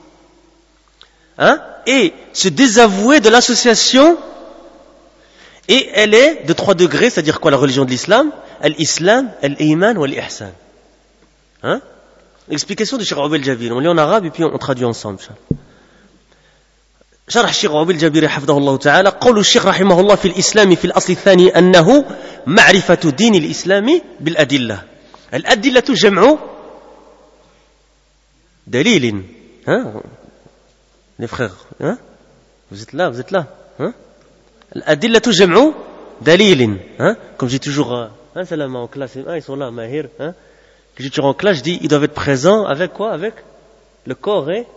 Et se désavouer de l'association, et elle est de 3 degrés, c'est-à-dire quoi la religion de l'islam? Al-Islam, Al-Iman ou Al-Ihsan. L'explication de Cheikh Rabi al-Jabiri, on lit en arabe et puis on traduit ensemble. شرح الشيخ ربيع الجابري حفظه الله تعالى قول الشيخ رحمه الله في الإسلام في الأصل الثاني أنه معرفة دين الإسلام بالأدلة. الأدلة جمع دليل. Les frères, vous êtes là. الأدلة جمع دليل. Comme j'ai toujours salam en classe, ils sont là, Mahir. Que j'ai toujours en classe, je dis ils doivent être présents avec quoi? Avec le corps et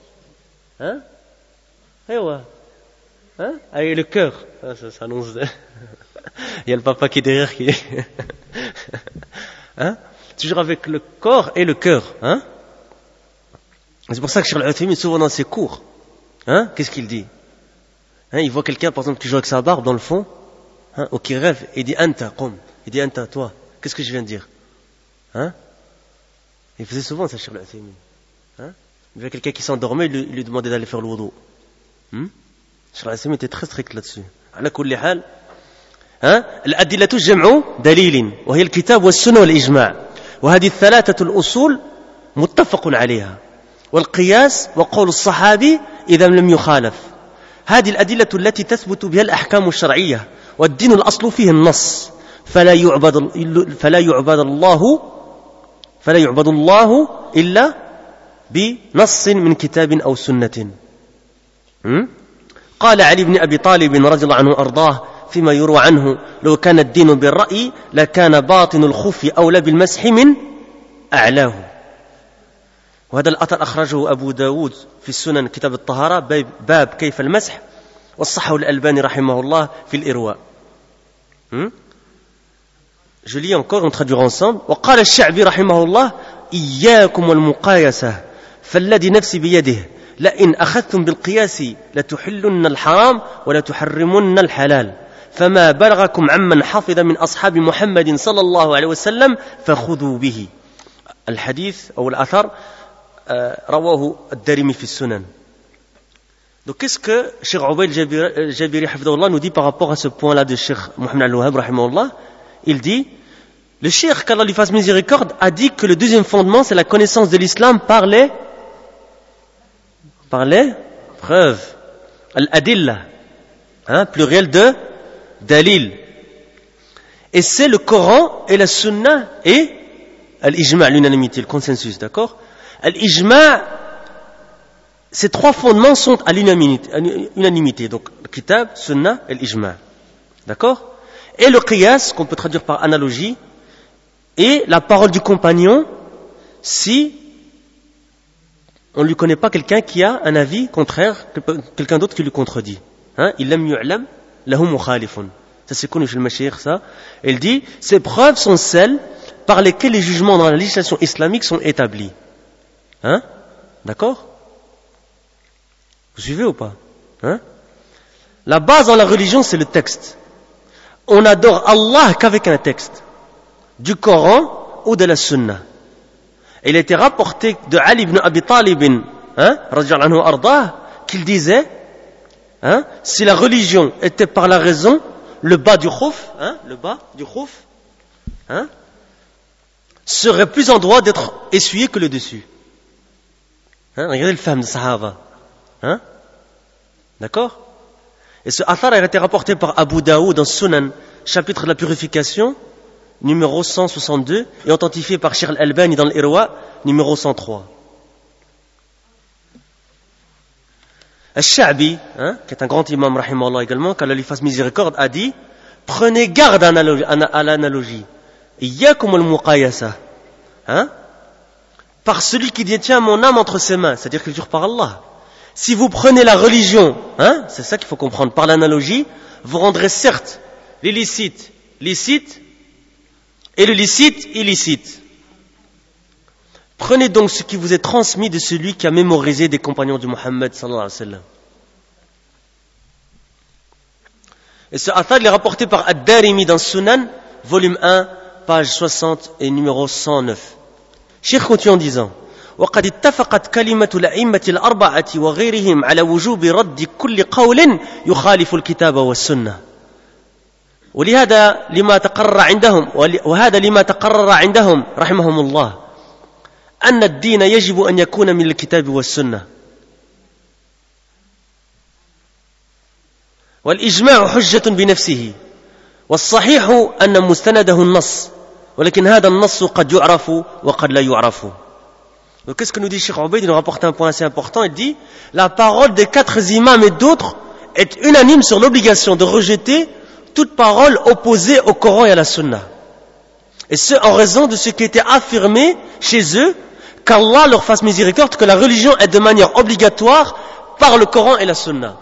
avec le cœur. Ça s'annonce. Il y a le papa qui est derrière qui toujours avec le corps et le cœur. C'est pour ça que Cheikh Al-Uthaymin, souvent dans ses cours, qu'est-ce qu'il dit? Il voit quelqu'un, par exemple, qui joue avec sa barbe dans le fond, ou qui rêve, et il dit Anta, qum. Il dit Anta, toi. Qu'est-ce que je viens de dire? Il faisait souvent ça, Cheikh Al-Uthaymin. Il voit quelqu'un qui s'endormait, il lui demandait d'aller faire le wudu. Cheikh Al-Uthaymin était très strict là-dessus. على كل حال الأدلة جمع دليل وهي الكتاب والسنة والإجماع وهذه الثلاثة الأصول متفق عليها والقياس وقول الصحابي إذا لم يخالف هذه الأدلة التي تثبت بها الأحكام الشرعية والدين الأصل فيه النص فلا يعبد الله إلا بنص من كتاب أو سنة. قال علي بن أبي طالب رضي الله عنه أرضاه فيما يروى عنه لو كان الدين بالرأي لكان باطن الخف أولى بالمسح من أعلاه. وهذا الأثر أخرجه أبو داود في السنن كتاب الطهارة باب كيف المسح والصحه الألباني رحمه الله في الإرواء. Je lis encore, on traduira ensemble. وقال الشعبي رحمه الله إياكم والمقايسة فالذي نفسي بيده لئن أخذتم بالقياس لتحلن الحرام ولا تحرمن الحلال فما بلغكم عمن حفظ من أصحاب محمد صلى الله عليه وسلم فخذوا به. الحديث أو الأثر رواه الدارمي في السنن. Donc qu'est-ce que Cheikh Ubayd al-Jabiri hafidahullah nous dit par rapport à ce point-là de Cheikh Mohammed al-Wahhab rahimahullah? Il dit, le Cheikh, qu'Allah lui fasse miséricorde, a dit que le deuxième fondement c'est la connaissance de l'islam par les preuves, al-adilla. Pluriel de dalil. Et c'est le Coran et la Sunna et l'ijma', l'unanimité, le consensus, d'accord? L'ijma', ces trois fondements sont à l'unanimité. Donc, le kitab, Sunna et l'ijma'. D'accord? Et le qiyas, qu'on peut traduire par analogie, et la parole du compagnon, si on ne lui connaît pas quelqu'un qui a un avis contraire, quelqu'un d'autre qui lui contredit. Illam yu'lam lahu mukhalifun. Ça c'est connu chez le Mashiach, ça. Il dit, ces preuves sont celles par lesquelles les jugements dans la législation islamique sont établis. D'accord? Vous suivez ou pas? La base dans la religion, c'est le texte. On adore Allah qu'avec un texte, du Coran ou de la Sunna. Et il a été rapporté de Ali ibn Abi Talib, radiyallahu anhu ardah, qu'il disait, si la religion était par la raison, le bas du khouf, serait plus en droit d'être essuyé que le dessus. Regardez le femme de Sahaba. D'accord? Et ce athar a été rapporté par Abu Daoud dans Sunan, chapitre de la purification, numéro 162, et authentifié par Sheikh al-Albani dans l'Irwa, numéro 103. Al-Sha'bi, qui est un grand imam, rahimahullah également, qu'Allah lui fasse miséricorde, a dit, prenez garde à l'analogie. Iyyakum al-muqayasa. Par celui qui détient mon âme entre ses mains, c'est-à-dire qu'il jure par Allah. Si vous prenez la religion, c'est ça qu'il faut comprendre, par l'analogie, vous rendrez certes l'illicite licite et le licite illicite. Prenez donc ce qui vous est transmis de celui qui a mémorisé des compagnons du Muhammad sallallahu alayhi wa sallam. Et ce athar il est rapporté par Ad-Darimi dans Sunan, volume 1, page 60 et numéro 109. Cheikh continue en disant, وقد اتفقت كلمة الأئمة الأربعة وغيرهم على وجوب رد كل قول يخالف الكتاب والسنة. وهذا لما تقرر عندهم رحمهم الله أن الدين يجب أن يكون من الكتاب والسنة. والإجماع حجة بنفسه والصحيح أن مستنده النص ولكن هذا النص قد يعرف وقد لا يعرف. Donc qu'est-ce que nous dit Cheikh Ubayd? Il nous rapporte un point assez important. Il dit, la parole des 4 imams et d'autres est unanime sur l'obligation de rejeter toute parole opposée au Coran et à la Sunna. Et ce, en raison de ce qui était affirmé chez eux, qu'Allah leur fasse miséricorde, que la religion est de manière obligatoire par le Coran et la Sunna.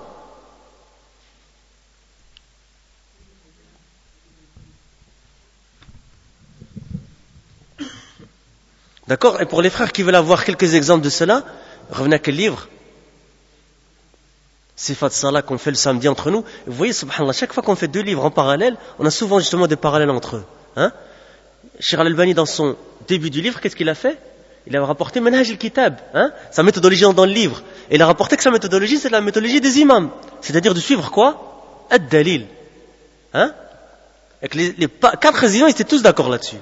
D'accord? Et pour les frères qui veulent avoir quelques exemples de cela, revenez à quel livre? Sifat Salah qu'on fait le samedi entre nous. Vous voyez, subhanallah, chaque fois qu'on fait 2 livres en parallèle, on a souvent justement des parallèles entre eux. Cheikh al-Albani, dans son début du livre, qu'est-ce qu'il a fait? Il a rapporté Manhaj al-Kitab, sa méthodologie dans le livre. Et il a rapporté que sa méthodologie, c'est la méthodologie des imams. C'est-à-dire de suivre quoi? Ad-Dalil. Et que les 4 imams étaient tous d'accord là-dessus.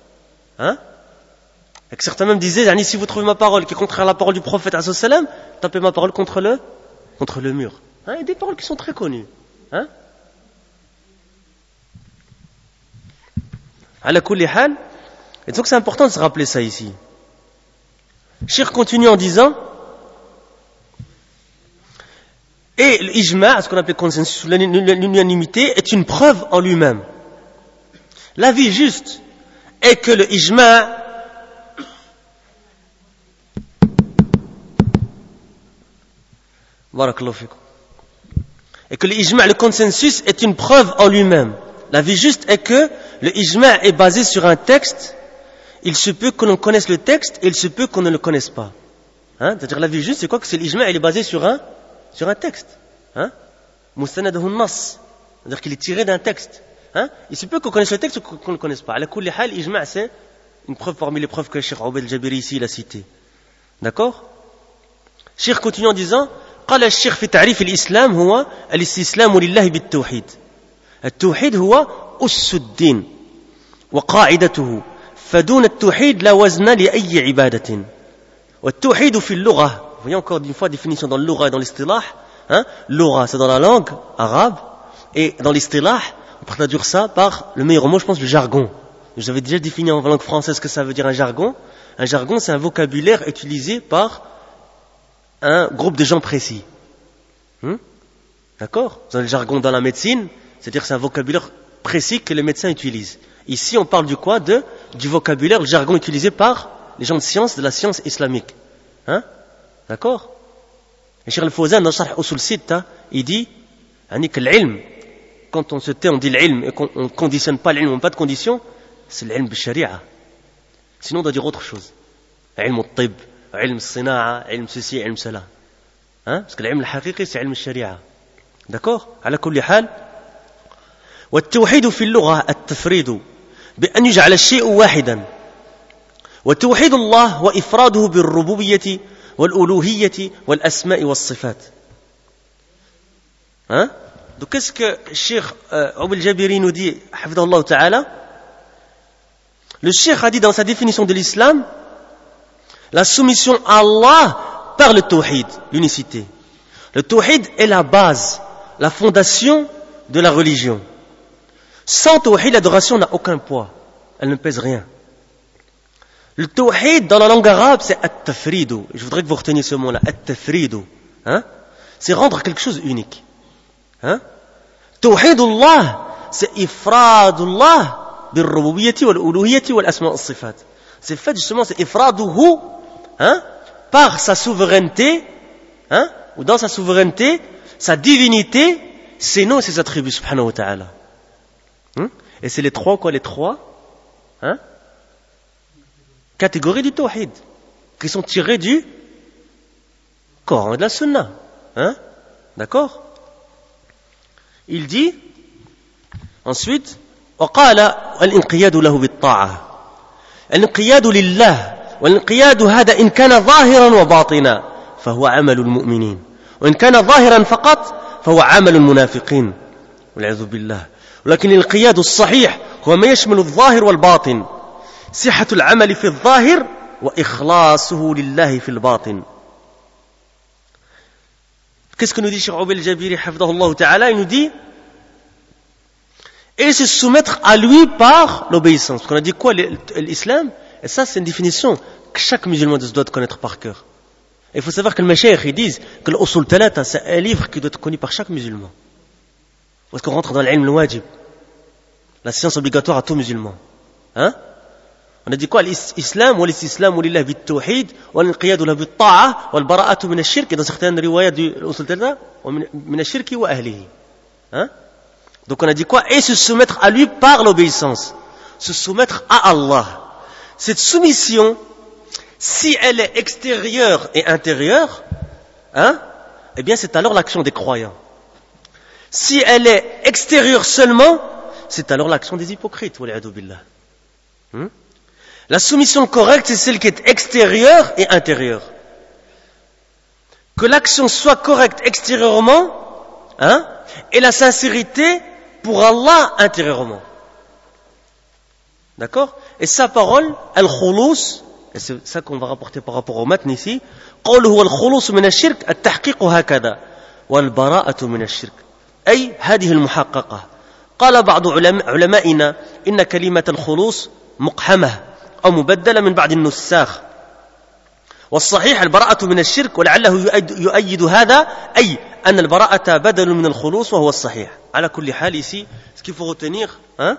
Et que certains même disaient, si vous trouvez ma parole qui est contraire à la parole du prophète, tapez ma parole contre le mur. Il y a des paroles qui sont très connues. Ala kulli hal. Et donc c'est important de se rappeler ça ici. Cheikh continue en disant, et l'ijma', ce qu'on appelle consensus, l'unanimité, est une preuve en lui-même. L'avis juste est que le ijma' et que l'ijma', le consensus, est une preuve en lui-même. La vie juste est que le ijma' est basé sur un texte. Il se peut que l'on connaisse le texte et il se peut qu'on ne le connaisse pas. C'est-à-dire la vie juste, c'est quoi? Que c'est l'ijma', il est basé sur un texte. Mustanadahu an-nass. C'est-à-dire qu'il est tiré d'un texte. Il se peut qu'on connaisse le texte ou qu'on ne le connaisse pas. Ala kulli hal, l'ijma' c'est une preuve parmi les preuves que Cheikh Ubayd al-Jabiri ici il a citées. D'accord? Cheikh continue en disant, قال الشيخ في تعريف الإسلام هو الاستسلام لله بالتوحيد. التوحيد هو أس الدين وقاعدته فدون التوحيد لا وزن لأي عبادة. والتوحيد في اللغة, vous voyez encore une fois définition dans le lugha et dans l'istilah. Lugha c'est dans la langue arabe Et dans l'istilah, on peut traduire ça par le meilleur mot, je pense, le jargon. Je vous avais déjà défini en langue française ce que ça veut dire un jargon. Un jargon, c'est un vocabulaire utilisé par un groupe de gens précis. D'accord? Vous avez le jargon dans la médecine, c'est-à-dire que c'est un vocabulaire précis que les médecins utilisent. Ici, on parle du quoi? Du vocabulaire, le jargon utilisé par les gens de science, de la science islamique. D'accord? Et Cheikh Al-Fawzan, dans Sharh Usul Sitta, il dit que l'ilm, quand on se tait, on dit l'ilm, et qu'on ne conditionne pas l'ilm, on n'a pas de condition, c'est l'ilm de sharia. Sinon, on doit dire autre chose. Ilm al-tib, ilm al-sina'a, ilm ceci, ilm cela. Parce que l'ilm al-haqiqi, c'est ilm al-sharia. D'accord? على كل حال والتوحيد في اللغة التفريد بأن يجعل الشيء واحدا وتوحيد الله وإفراده بالربوبية والألوهية والأسماء والصفات. Donc qu'est-ce que Cheikh Abu al-Jabiri nous dit, hafidahullah ta'ala? Le Cheikh a dit dans sa définition de l'islam, la soumission à Allah par le tawhid, l'unicité. Le tawhid est la base, la fondation de la religion. Sans tawhid, l'adoration n'a aucun poids. Elle ne pèse rien. Le tawhid, dans la langue arabe, c'est at-tafridu. Je voudrais que vous reteniez ce mot-là, at-tafridu. C'est rendre quelque chose unique. Tawhidullah, c'est ifradullah bil-rububiyyati wal-uluhiyyati wal-asma' wal-sifat. C'est fait justement, c'est ifraduhu, par sa souveraineté, ou dans sa souveraineté, sa divinité, ses noms et ses attributs, subhanahu wa ta'ala. Et c'est les trois catégories du tawhid, qui sont tirées du Coran et de la Sunna. D'accord? Il dit, ensuite, وقال الانقياد له بالطاعة الانقياد لله والانقياد هذا إن كان ظاهرا وباطنا فهو عمل المؤمنين وإن كان ظاهرا فقط فهو عمل المنافقين والعياذ بالله ولكن الانقياد الصحيح هو ما يشمل الظاهر والباطن صحة العمل في الظاهر وإخلاصه لله في الباطن. Qu'est-ce que nous dit Cheikh Abu al-Jabiri hafidahullah ta'ala? Il nous dit et se soumettre à lui par l'obéissance. Parce qu'on a dit quoi? L'islam, et ça c'est une définition que chaque musulman doit connaître par cœur. Et il faut savoir que les mashayikh ils disent que l'usul talata c'est un livre qui doit être connu par chaque musulman. Parce qu'on rentre dans l'ilm al-wajib, la science obligatoire à tout musulman. On a dit quoi? L'islam ou l'istislamu lillah bit-tawhid wa l'inqiyadu lahu bit-ta'a wal bara'atu min ash-shirk, et dans certaines riwayat du usul talata min ash-shirki wa ahlihi. Donc on a dit quoi? Et se soumettre à lui par l'obéissance. Se soumettre à Allah. Cette soumission, si elle est extérieure et intérieure, eh bien c'est alors l'action des croyants. Si elle est extérieure seulement, c'est alors l'action des hypocrites. Wal'iyadu billah. La soumission correcte, c'est celle qui est extérieure et intérieure. Que l'action soit correcte extérieurement, et la sincérité pour Allah intérieurement. D'accord? Et sa parole, al-khulus, et c'est ça qu'on va rapporter par rapport au matn ici, قوله الخلوص من الشرك التحقيق هكذا والبراءة من الشرك أي هذه المحققة. قال بعض علمائنا إن كلمة الخلوص مقحمة أو مبدلة من بعض النساخ والصحيح البراءة من الشرك ولعله يؤيد هذا أي أن البراءة بدل من الخلوص وهو الصحيح. على كل حال ici ce qu'il faut retenir,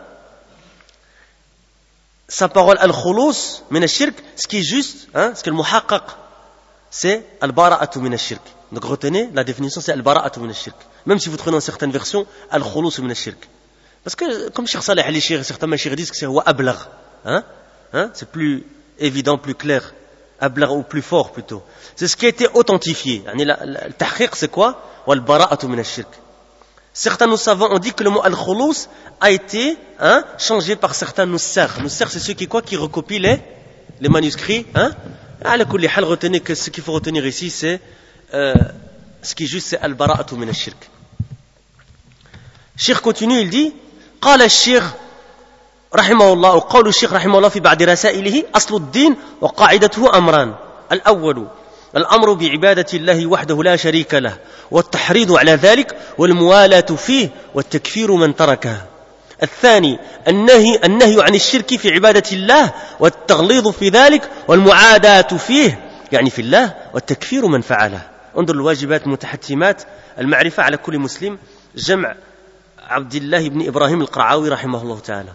sa parole al-khulus min ash-shirk, ce qui est juste, ce qui est le muhaqqaq, c'est al-bara'atu min ash-shirk. Donc retenez la définition, c'est al-bara'atu min ash-shirk. Même si vous trouvez dans certaines versions al-khulus min ash-shirk. Parce que comme Cheikh Saleh al-Shir, certains mashayikh disent que c'est huwa ablagh, c'est plus évident, plus clair, ablagh ou plus fort plutôt. C'est ce qui a été authentifié. Le tahqiq c'est quoi? Wal bara'atu min ash-shirk. Certains nous savants ont dit que le mot al-khulus a été changé par certains nussakh. Nussakh c'est ceux qui recopient les manuscrits. Ala kulli hal, retenez que ce qu'il faut retenir ici c'est ce qui est juste, c'est al-bara'atu min ash-shirk. Cheikh continue, il dit قال الشيخ رحمه الله وقول الشيخ رحمه الله في بعض رسائله أصل الدين وقاعدته أمران. الأول الأمر بعبادة الله وحده لا شريك له والتحريض على ذلك والموالاة فيه والتكفير من تركه. الثاني النهي عن الشرك في عبادة الله والتغليظ في ذلك والمعاداة فيه يعني في الله والتكفير من فعله. انظر الواجبات المتحتمات المعرفة على كل مسلم جمع عبد الله بن إبراهيم القرعاوي رحمه الله تعالى.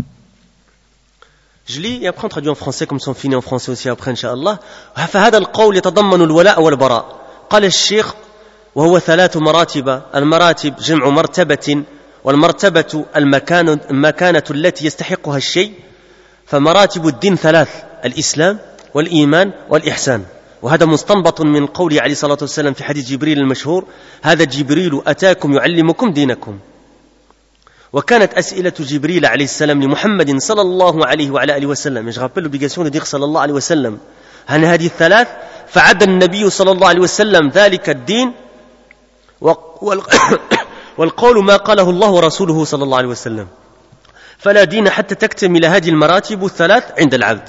Je lis et après on traduit en français comme ça on finit en français aussi après Inch'Allah. فهذا القول يتضمن الولاء والبراء. قال الشيخ وهو 3 مراتب. المراتب جمع مرتبة والمرتبة المكانة التي يستحقها الشيء. فمراتب الدين 3 الإسلام والإيمان والإحسان. وهذا مستنبط من قوله عليه الصلاة والسلام في حديث جبريل المشهور هذا جبريل أتاكم يعلمكم دينكم. وكانت أسئلة جبريل عليه السلام لمحمد صلى الله عليه وعلى آله وسلم. Je rappelle l'obligation de dire صلى الله عليه وسلم عن هذه الثلاث فعد النبي صلى الله عليه وسلم ذلك الدين والقول ما قاله الله ورسوله صلى الله عليه وسلم فلا دين حتى تكتمل هذه المراتب الثلاث عند العبد.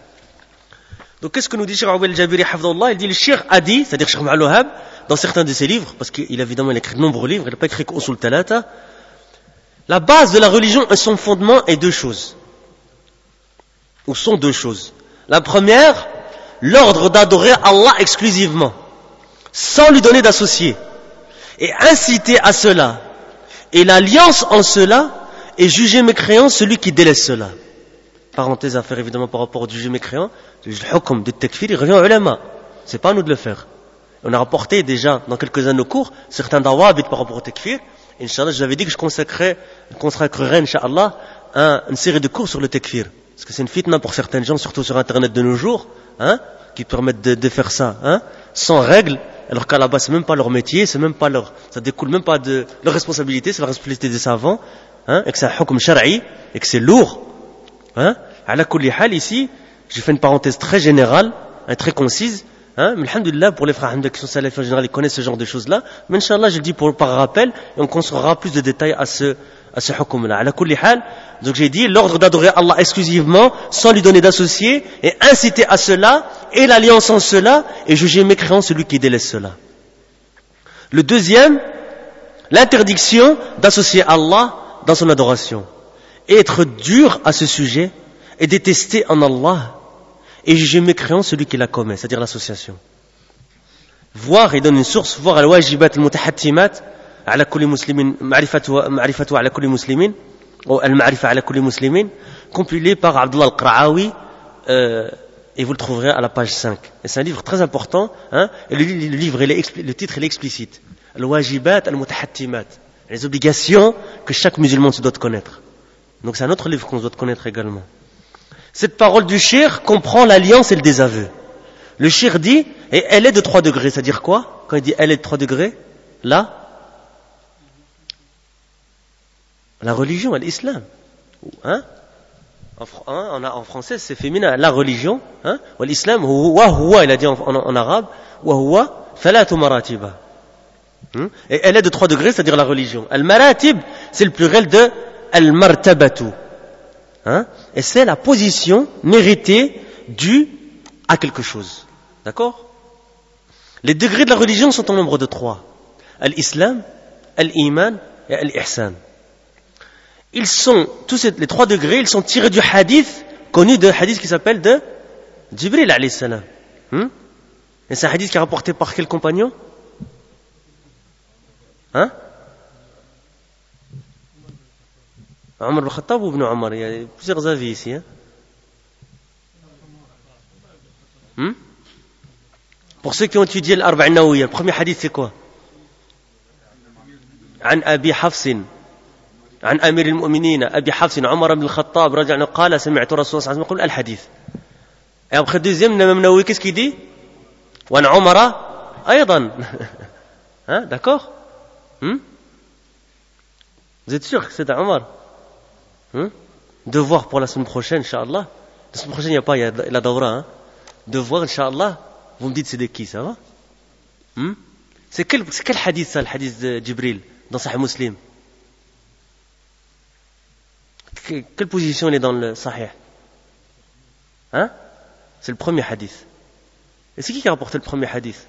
Donc qu'est-ce que nous dit Cheikh Aouel Jabiri Hafdallah? Il dit le Cheikh a dit, c'est-à-dire Cheikh Ma'al Wahhab, dans certains de ses livres, parce qu'il évidemment il a écrit de nombreux livres, il n'a pas écrit qu'Usul Talata. La base de la religion et son fondement est 2 choses. Ou sont 2 choses. La première, l'ordre d'adorer Allah exclusivement, sans lui donner d'associé, et inciter à cela, et l'alliance en cela, et juger mécréant celui qui délaisse cela. Parenthèse à faire évidemment par rapport au juger mécréant, le hukm de takfir, il revient au ulama. C'est pas à nous de le faire. On a rapporté déjà dans quelques-uns de nos cours certains dawabit par rapport au takfir. Inch'Allah, je vous avais dit que je consacrerai, Inch'Allah, une série de cours sur le takfir. Parce que c'est une fitna pour certaines gens, surtout sur Internet de nos jours, qui permettent de faire ça, sans règles, alors qu'à la base, c'est même pas leur métier, ça découle même pas de leur responsabilité, c'est la responsabilité des savants, et que c'est un hukm shar'i, et que c'est lourd, ala kulli hal, ici, j'ai fait une parenthèse très générale, très concise, mais alhamdulillah, pour les frères qui sont salafis en général, ils connaissent ce genre de choses-là. Mais Inch'Allah, je le dis par rappel, et on conservera plus de détails à ce hukm-là. Ala kulli hal, donc j'ai dit, l'ordre d'adorer Allah exclusivement, sans lui donner d'associé, et inciter à cela, et l'alliance en cela, et juger mécréant celui qui délaisse cela. Le deuxième, l'interdiction d'associer Allah dans son adoration. Et être dur à ce sujet, et détester en Allah, et juger mécréant celui qui la commet, c'est-à-dire l'association. Voir, il donne une source, voir al-wajibat al-mutahattimat ala kulli muslimin, ma'rifatu ala kulli muslimin, ou al-ma'rifa ala kulli muslimin, compilé par Abdullah al-Qra'awi, et vous le trouverez à la page 5. Et c'est un livre très important, et le titre il est explicite. Al-wajibat al-mutahattimat, les obligations que chaque musulman se doit connaître. Donc c'est un autre livre qu'on doit connaître également. Cette parole du cheikh comprend l'alliance et le désaveu. Le cheikh dit, et elle est de 3 degrés, c'est-à-dire quoi? Quand il dit elle est de 3 degrés, là, la religion et l'islam. En français, c'est féminin, la religion, ou l'islam, wa huwa, il a dit en arabe, wa huwa, thalathu maratiba. Et elle est de 3 degrés, c'est-à-dire la religion. Al-maratib, c'est le pluriel de al-martabatu. Et c'est la position méritée due à quelque chose. D'accord? Les degrés de la religion sont au nombre de 3. Al-Islam, Al-Iman et Al-Ihsan. Ils sont, les 3 degrés, ils sont tirés du hadith, connu de hadith qui s'appelle de Jibril alayhi salam. Et c'est un hadith qui est rapporté par quel compagnon? Omar al-Khattab ou Ibn Omar? Il y a plusieurs avis ici. Pour ceux qui ont étudié l'Arba' an-Nawawiyya, le premier hadith c'est quoi? عن أبي حفص عن أمير المؤمنين أبي حفص عمر بن الخطاب رضي الله عنه قال سمعت رسول الله صلى الله عليه وسلم يقول الحديث. Et après deuxième, l'imam Nawawi qu'est-ce qu'il dit? وعن عمر أيضا. D'accord? Vous êtes sûr que c'est Omar? Devoir pour la semaine prochaine, Inch'Allah. La semaine prochaine, il y a la Dawra. Devoir, Inch'Allah. Vous me dites c'est de qui, ça va? C'est quel hadith ça, le hadith de Jibril, dans Sahih Muslim? Quelle position il est dans le Sahih? C'est le premier hadith. Et c'est qui a rapporté le premier hadith?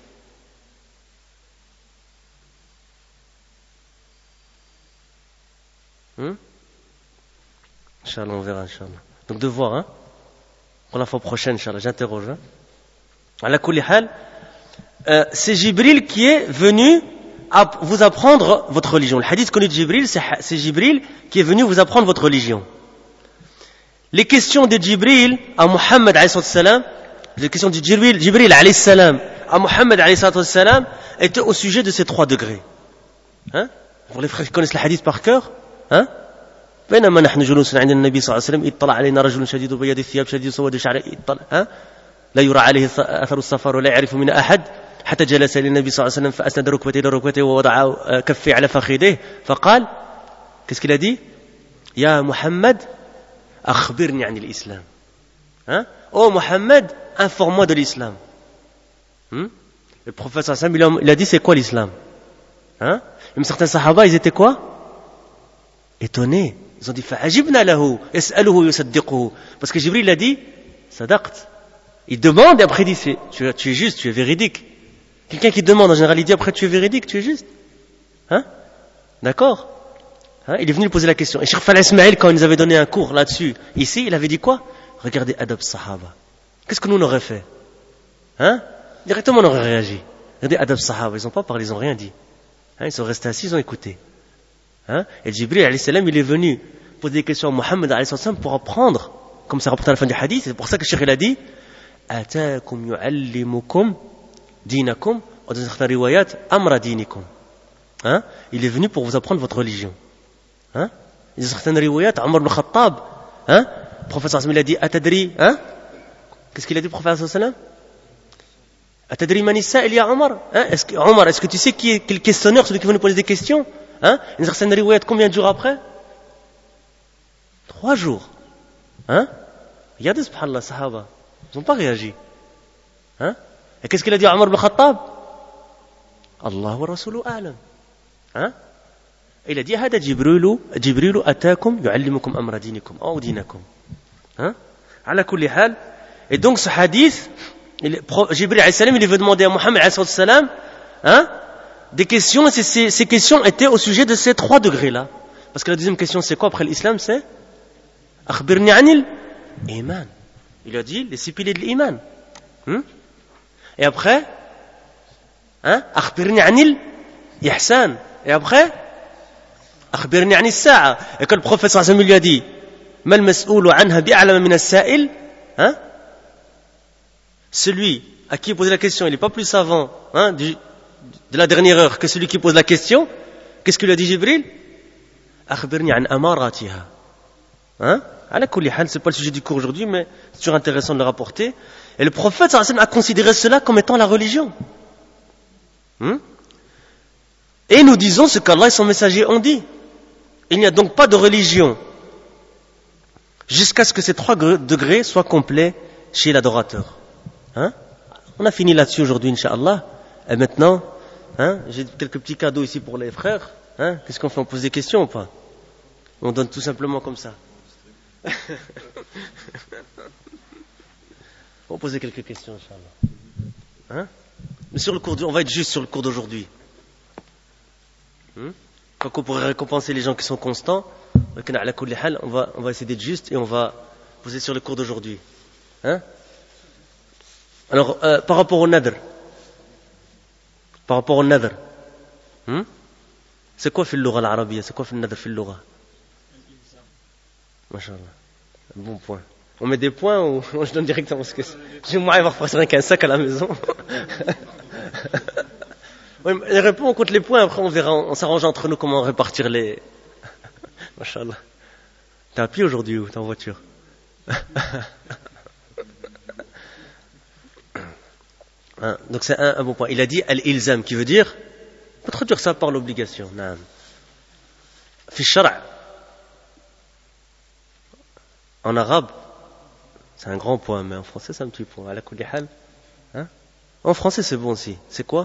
Inch'Allah, on verra, Inch'Allah. Donc devoir, hein? Pour la fois prochaine, Inch'Allah, j'interroge. Hein? Ala kulli hal, c'est Jibril qui est venu vous apprendre votre religion. Le hadith connu de Jibril, c'est Jibril qui est venu vous apprendre votre religion. Les questions de Jibril à Muhammad alayhi salam, les questions de Jibril alayhi salam à Muhammad alayhi salam étaient au sujet de ces 3 degrés. Hein? Pour les frères qui connaissent le hadith par cœur, hein? بينما نحن جلوس عند النبي صلى الله عليه وسلم اطلع علينا رجل شديد بياض الثياب شديد سواد الشعر لا يرى عليه اثر السفر ولا يعرف من احد حتى جلس للنبي صلى الله عليه وسلم فاسند ركبتيه الى ركبتيه ووضع كفيه على فخذيه فقال qu'est-ce qu'il a dit يا محمد اخبرني عن الاسلام hein oh Mohammed informe-moi de l'islam le prophète صلى الله عليه وسلم il a dit c'est quoi l'islam hein même certains sahaba ils étaient quoi étonnés. Ils ont dit فَعَجِبْنَا لَهُ يَسْأَلُهُ يُصَدِّقُهُ parce que Jibril a dit صدقت. Il demande et après il dit tu es juste, tu es véridique. Quelqu'un qui demande en général il dit après tu es véridique, tu es juste. Hein? D'accord? Hein? Il est venu lui poser la question. Et Cheikh Fala Ismail quand il nous avait donné un cours là-dessus, ici il avait dit quoi? Regardez Adab Sahaba. Qu'est-ce que nous on aurait fait? Hein? Directement on aurait réagi. Regardez Adab Sahaba, ils n'ont pas parlé, ils n'ont rien dit. Hein? Ils sont restés assis, ils ont écouté. Hein? Et Jibril alayhi salam il est venu poser des questions à Muhammad alayhi salam pour apprendre, comme c'est rapporté à la fin du hadith. C'est pour ça que le Cheikh il a dit Ataakum yu'allimukum dinakum wa dans certaines riwayat amra dinikum. Hein? Il est venu pour vous apprendre votre religion. Hein? Dans certaines riwayat Omar ibn Khattab, hein? Le prophète sallallahu alayhi wa sallam il a dit Atadri, hein? Qu'est-ce qu'il a dit le prophète sallallahu alayhi wa sallam? Atadri man as-sa'il ya Omar? Hein? Est-ce que tu sais qui est le questionneur, celui qui va nous poser des questions? Hein? Une certaine riwayat, combien de jours après? 3 jours. Hein? Regardez, subhanallah, sahaba. Ils n'ont pas réagi. Hein? Et qu'est-ce qu'il a dit à Omar ibn Khattab? Allah wa rasulu a'lam. Hein? Il a dit, Hada Jibrilu atakum yu'allimukum amra dinikum, ou dinakum. Hein? Ala kulli hal. Et donc, ce hadith, Jibril alayhi salam, il veut demander à Muhammad alayhi salam, hein? Des questions, et ces questions étaient au sujet de ces 3 degrés-là. Parce que la deuxième question, c'est quoi après l'islam? C'est Akhbirni anil iman. Il a dit les 6 piliers de l'iman. Et après, hein? Akhbirni anil ihsan. Et après, Akhbirni anil sa'a. Et quand le prophète sallallahu alayhi wa sallam lui a dit Mal mas'oulu anha bi'alama min as-sa'il, hein? Celui à qui il posait la question, il n'est pas plus savant, hein, de la dernière heure que celui qui pose la question. Qu'est-ce que lui a dit Jibril? Akhbirni an amaratiha. Hein? Ala kulli hal, c'est pas le sujet du cours aujourd'hui, mais c'est toujours intéressant de le rapporter. Et le prophète sallallahu alayhi wa sallam a considéré cela comme étant la religion. Et nous disons ce qu'Allah et son messager ont dit. Il n'y a donc pas de religion jusqu'à ce que ces 3 degrés soient complets chez l'adorateur. Hein? On a fini là-dessus aujourd'hui, Inch'Allah. Et maintenant, hein, j'ai quelques petits cadeaux ici pour les frères. Hein? Qu'est-ce qu'on fait? On pose des questions ou pas? On donne tout simplement comme ça. On va poser quelques questions, Inch'Allah. Hein? Mais sur le cours, on va être juste sur le cours d'aujourd'hui. Quand on pourrait récompenser les gens qui sont constants, on va essayer d'être juste et on va poser sur le cours d'aujourd'hui. Hein? Alors, par rapport au nadr, c'est quoi في اللغة العربية? C'est quoi في النذر في اللغة? Masha'Allah. Un bon point. On met des points ou je donne directement ce que c'est? J'ai moins avoir presque qu'un sac à la maison. Oui, mais réponds, on compte les points, après on verra, on s'arrange entre nous comment répartir les... Masha'Allah. T'es à pied aujourd'hui ou t'es en voiture? Hein, donc c'est un bon point. Il a dit al-ilzam, qui veut dire, on peut traduire ça par l'obligation. Naam. Fi shara'. En arabe, c'est un grand point, mais en français c'est un petit point. Ala kulli hal. Hein? En français c'est bon aussi. C'est quoi?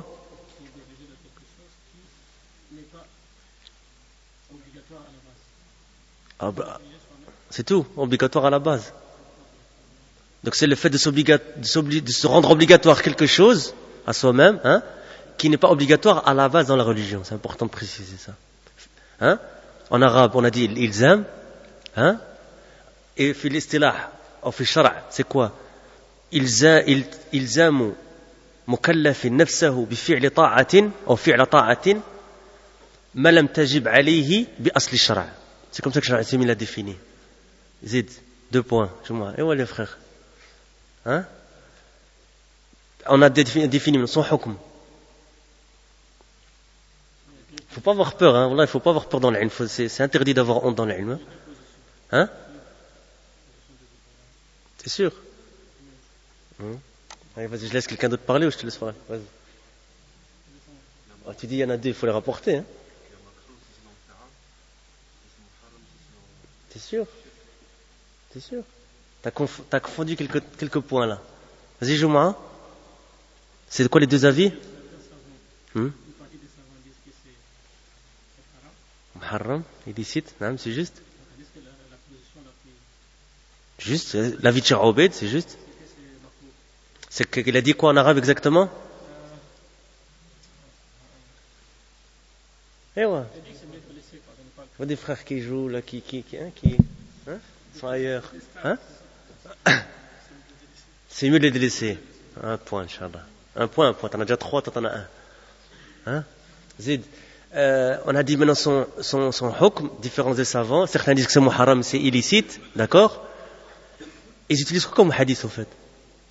Ah bah, c'est tout, obligatoire à la base. Donc c'est le fait de se rendre obligatoire quelque chose à soi-même, hein, qui n'est pas obligatoire à la base dans la religion. C'est important de préciser ça. Hein? En arabe, on a dit l'ilzam, hein? Et fi l'istilah, ou fi shara', c'est quoi? إلزام مكلف نفسه بفعل طاعة أو فعل طاعة ما لم تجب عليه بأصل الشرع. C'est comme ça que Cheikh Al-Uthaymin l'a défini. Zid, 2 points. Et ouais les frères. Hein? On a défini son hukm. Il ne faut pas avoir peur. Hein? Il ne faut pas avoir peur dans l'ilm. C'est interdit d'avoir honte dans l'ilm. Hein? C'est sûr? Allez, vas-y, je laisse quelqu'un d'autre parler ou je te laisse parler? Vas-y. Oh, tu dis il y en a 2, il faut les rapporter. Hein? T'es sûr? T'es sûr? T'as confondu quelques points là. Vas-y, Jouma. C'est de quoi les 2 avis? Muharram, illicite, non, c'est juste. Juste, l'avis de Cheikh Obeid, c'est juste. C'est qu'il a dit quoi en arabe exactement? Eh ouais. Je vois des frères qui jouent là, qui sont ailleurs. Hein? C'est mieux de les délaisser. 1 point, Inch'Allah. 1 point. T'en as déjà 3, toi t'en as 1. Hein? Zid. On a dit maintenant son hukm, différence des savants. Certains disent que c'est muharram, c'est illicite. D'accord? Ils utilisent quoi comme hadith au fait?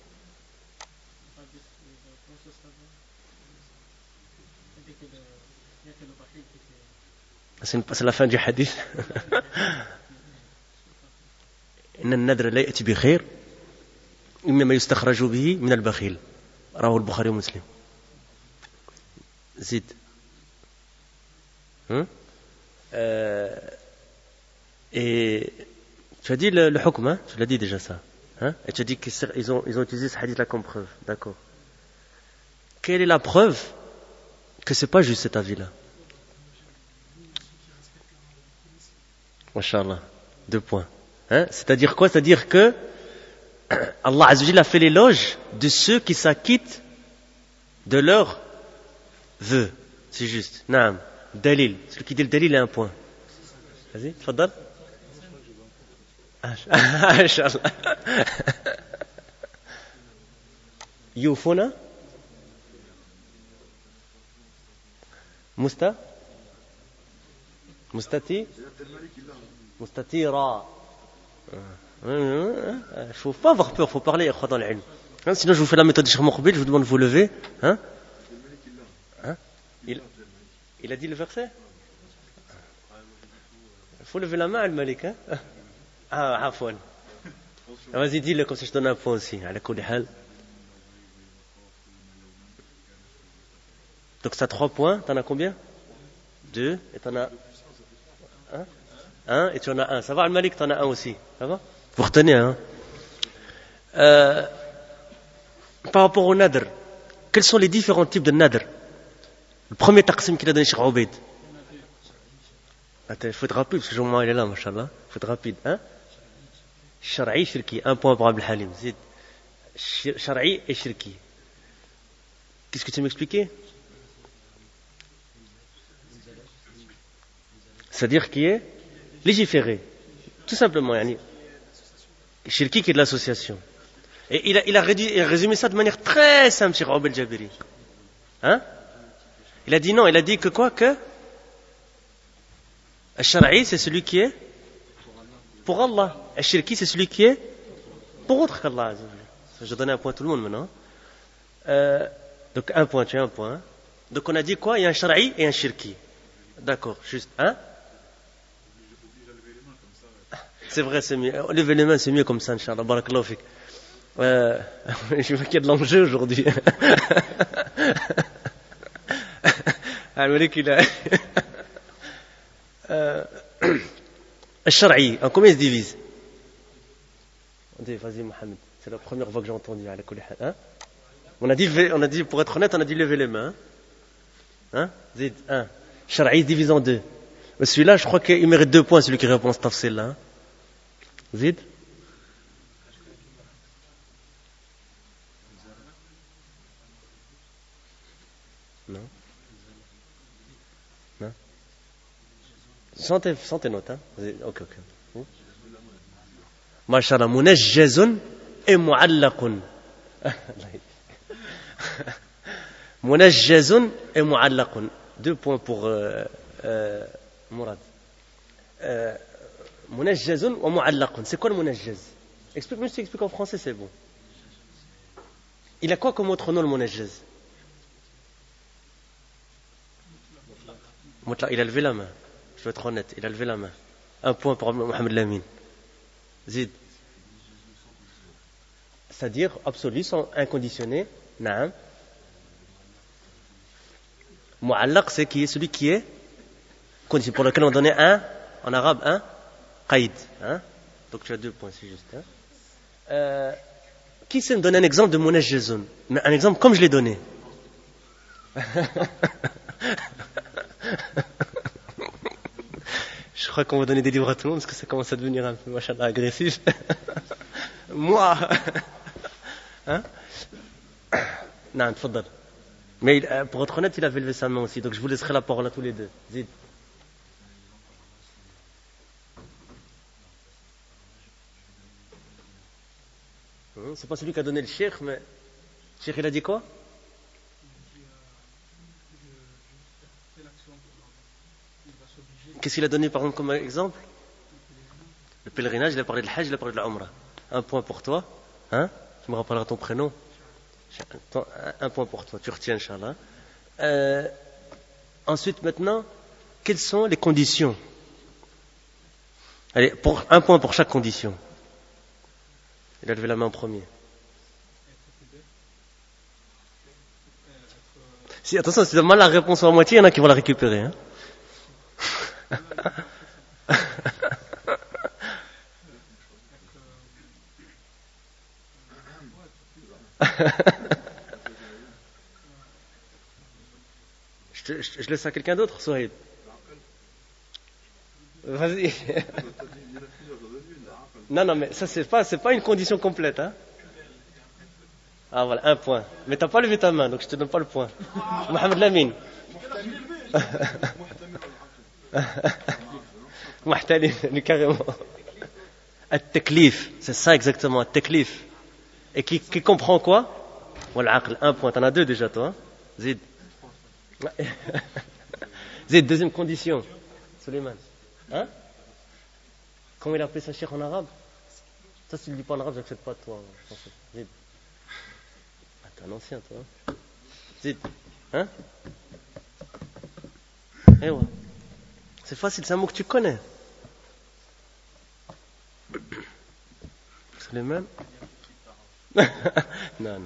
C'est la fin du hadith. إن النذر لا يأتي بخير إنما يستخرج به من البخيل رواه البخاري ومسلم. زيد. Et tu as dit le hukm, hein? Tu l'as dit déjà ça. Hein? Et tu as dit qu'ils ont utilisé ce hadith là comme preuve. D'accord. Quelle est la preuve que c'est pas juste cet avis-là? Masha'Allah. 2 points. Hein? C'est-à-dire quoi? C'est-à-dire que Allah Azza wa Jalla a fait l'éloge de ceux qui s'acquittent de leurs vœux. C'est juste. Naam. Dalil. Celui qui dit le dalil a 1 point. Vas-y, tfaddal. Inch'Allah. Yufuna? Mustatira. Il ne faut pas avoir peur, il faut parler dans l'ilm. Sinon je vous fais la méthode de Cheikh Moukbil, je vous demande de vous lever. Hein? Il a dit le verset? Il faut lever la main, Al-Malik. Hein? Ah, afouan. Vas-y, dis-le comme ça je donne 1 point aussi. Donc ça 3 points, t'en as combien? 2, et t'en as 1, et tu en as 1. Ça va, Al-Malik, t'en as 1 aussi. Ça va? Vous retenez, hein? Par rapport au nadr, quels sont les différents types de nadr? Le premier taqsim qu'il a donné Cheikh Obeid. Attends, il faut être rapide, parce que Jean-Marc il est là, machallah. Il faut être rapide, hein? Shar'i, shirki. 1 point pour Abdel Halim. Zid. Shar'i et shirki. Qu'est-ce que tu m'expliquais? C'est-à-dire qui est légiféré. Tout simplement, yani. Shirki qui est de l'association. Et il a résumé ça de manière très simple, Cheikh Obeid Jabiri. Hein? Il a dit non, il a dit que quoi? Que Al-Shar'i, c'est celui qui est pour Allah. Al-Shirki, c'est celui qui est pour autre qu'Allah. Je donne 1 point à tout le monde maintenant. Donc 1 point, tu as 1 point. Donc on a dit quoi? Il y a un Shar'i et un Shirki. D'accord, juste. Hein? C'est vrai, c'est mieux. Lever les mains, c'est mieux comme ça, Inch'Allah. Barakallahu fik. Je vois qu'il y a de l'enjeu aujourd'hui. Al-Malik, il a... Al-Shar'i, en combien il se divise? Vas-y, Mohamed. C'est la première fois que j'ai entendu. Hein? On a dit, pour être honnête, on a dit lever les mains. Hein? Zid, 1. Shar'i se divise en 2. Mais celui-là, je crois qu'il mérite 2 points, celui qui répond à ce tafsir là. Hein? Zid. Non. Non. Sans tes notes, hein. Ok. Mashallah, munajjazun et mu'allaqun. Munajjazun et mu'allaqun. 2 points pour Mourad. Munajjazun wa mu'allaqun. C'est quoi le munajjaz? Explique-moi, je t'explique en français, c'est bon. Il a quoi comme autre nom, le munajjaz? Il a levé la main. Je vais être honnête, il a levé la main. 1 point pour Mohamed Lamine. Zid. C'est-à-dire absolu, sans inconditionné. Naam. Mu'allaq, c'est qui est celui qui est conditionné, pour lequel on donnait un, en arabe, un qaïd. Hein? Donc tu as 2 points, c'est juste. Hein? Qui sait me donner un exemple de munajjazun? Un exemple comme je l'ai donné. Je crois qu'on va donner des livres à tout le monde parce que ça commence à devenir un peu, machallah, agressif. Moi. Hein? Non, tfaddal. Mais pour être honnête, il avait levé sa main aussi, donc je vous laisserai la parole à tous les deux. Zid. C'est pas celui qui a donné le cheikh, mais... Le cheikh, il a dit quoi? Qu'est-ce qu'il a donné par exemple comme exemple? Le pèlerinage, il a parlé de l'hajj, il a parlé de l'umrah. 1 point pour toi. Hein? Tu me rappelleras ton prénom. 1 point pour toi, tu retiens, Inch'Allah. Ensuite, maintenant, quelles sont les conditions? Allez, 1 point pour chaque condition. Il a levé la main en premier. Si, attention, si tu donnes mal la réponse en moitié, il y en a qui vont la récupérer. Hein? Je laisse à quelqu'un d'autre, Souhaïd. Vas-y. Non, mais ça, c'est pas une condition complète. Hein? Ah, voilà, 1 point. Mais t'as pas levé ta main, donc je te donne pas le point. Mohamed Lamine. Muhtalim, carrément. At-taklif, c'est ça exactement, at-taklif. Et qui comprend quoi? Wal-aql, 1 point. T'en as 2 déjà, toi. Hein? Zid. Zid, deuxième condition. Suleiman. Hein? Comment il a appelé sa cheikh en arabe? Ça, si tu ne le dis pas en arabe, j'accepte pas toi. Zid. Ah, t'es un ancien, toi. Hein? Zid. Hein? Eh ouais. C'est facile, c'est un mot que tu connais. Suleiman? Non.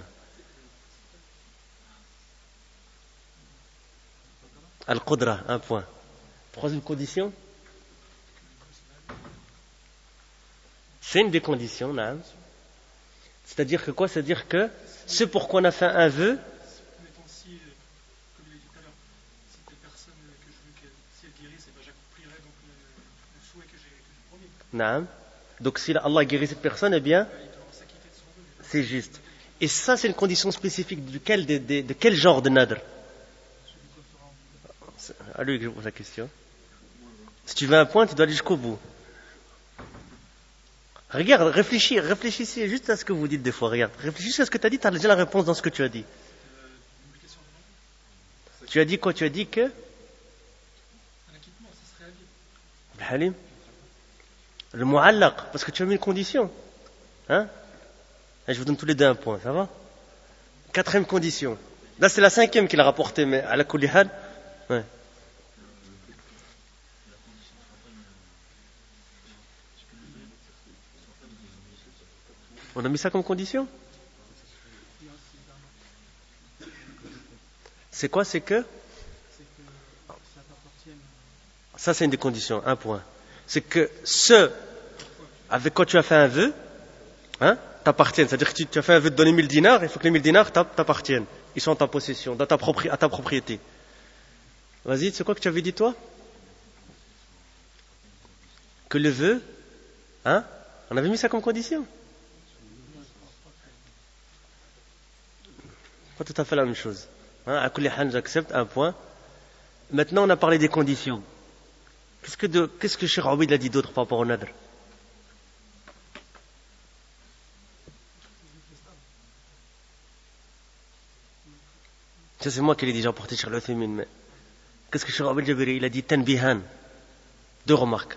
Al-Qudra, 1 point. 3e condition? C'est une des conditions, non? C'est-à-dire que quoi? C'est-à-dire que ce pourquoi on a fait un vœu. Mettons si, comme il a dit tout à l'heure, si telle personne que je veux si elle guérisse, j'accomplirai donc le souhait que j'ai promis. Non. Donc si Allah guérit cette personne, eh bien, c'est juste. Et ça, c'est une condition spécifique de quel genre de nadr? À lui que je pose la question. Si tu veux un point, tu dois aller jusqu'au bout. Regarde, réfléchissez juste à ce que vous dites des fois. Regarde, réfléchissez à ce que tu as dit, tu as déjà la réponse dans ce que tu as dit. Tu as dit quoi? Tu as dit que Halim, le mu'allaq, parce que tu as mis une condition. Hein? Et je vous donne tous les 2 1 point, ça va? 4e condition. Là, c'est la 5e qu'il a rapportée, mais à la kulli hal. Ouais. On a mis ça comme condition? C'est quoi? C'est que ça, c'est une des conditions. 1 point. C'est que ceux avec quoi tu as fait un vœu, hein, t'appartiennent. C'est-à-dire que tu as fait un vœu de donner 1000 dinars, il faut que les 1000 dinars t'appartiennent. Ils sont en ta possession, à ta propriété. Vas-y, c'est quoi que tu avais dit toi? Que le vœu, hein? On avait mis ça comme condition? Pas tout à fait la même chose. Hein, à kulli hal, j'accepte, un point. Maintenant, on a parlé des conditions. Qu'est-ce que Cheikh Obeid a dit d'autre par rapport au nadr? Ça, c'est moi qui l'ai déjà porté sur l'Uthaymin, mais qu'est-ce que Cheikh Obeid Jabiri, il a dit tanbihan. 2 remarques.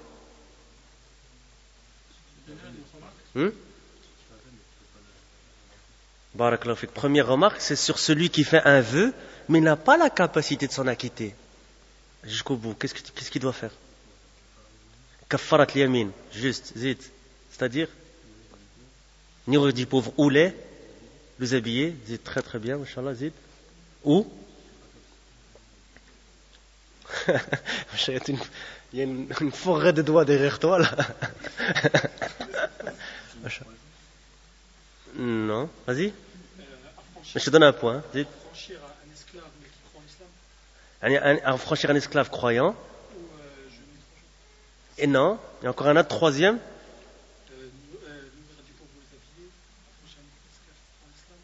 Barakallahu fik. Première remarque, c'est sur celui qui fait un vœu, mais n'a pas la capacité de s'en acquitter. Jusqu'au bout, qu'est-ce qu'il doit faire? Kaffarat al-yamin, juste, zid. C'est-à-dire, nourrir du pauvre ou les habiller, zid, très très bien, machallah, zid. Ou il y a une forêt de doigts derrière toi, là. Non, vas-y. Je te donne un point. Affranchir un esclave mais qui croit en islam. Affranchir un esclave croyant. Ou jeûner 3 jours. Et non, il y a encore un autre, troisième. Nourrir du pauvre ou les habiller. Affranchir un esclave qui croit en islam.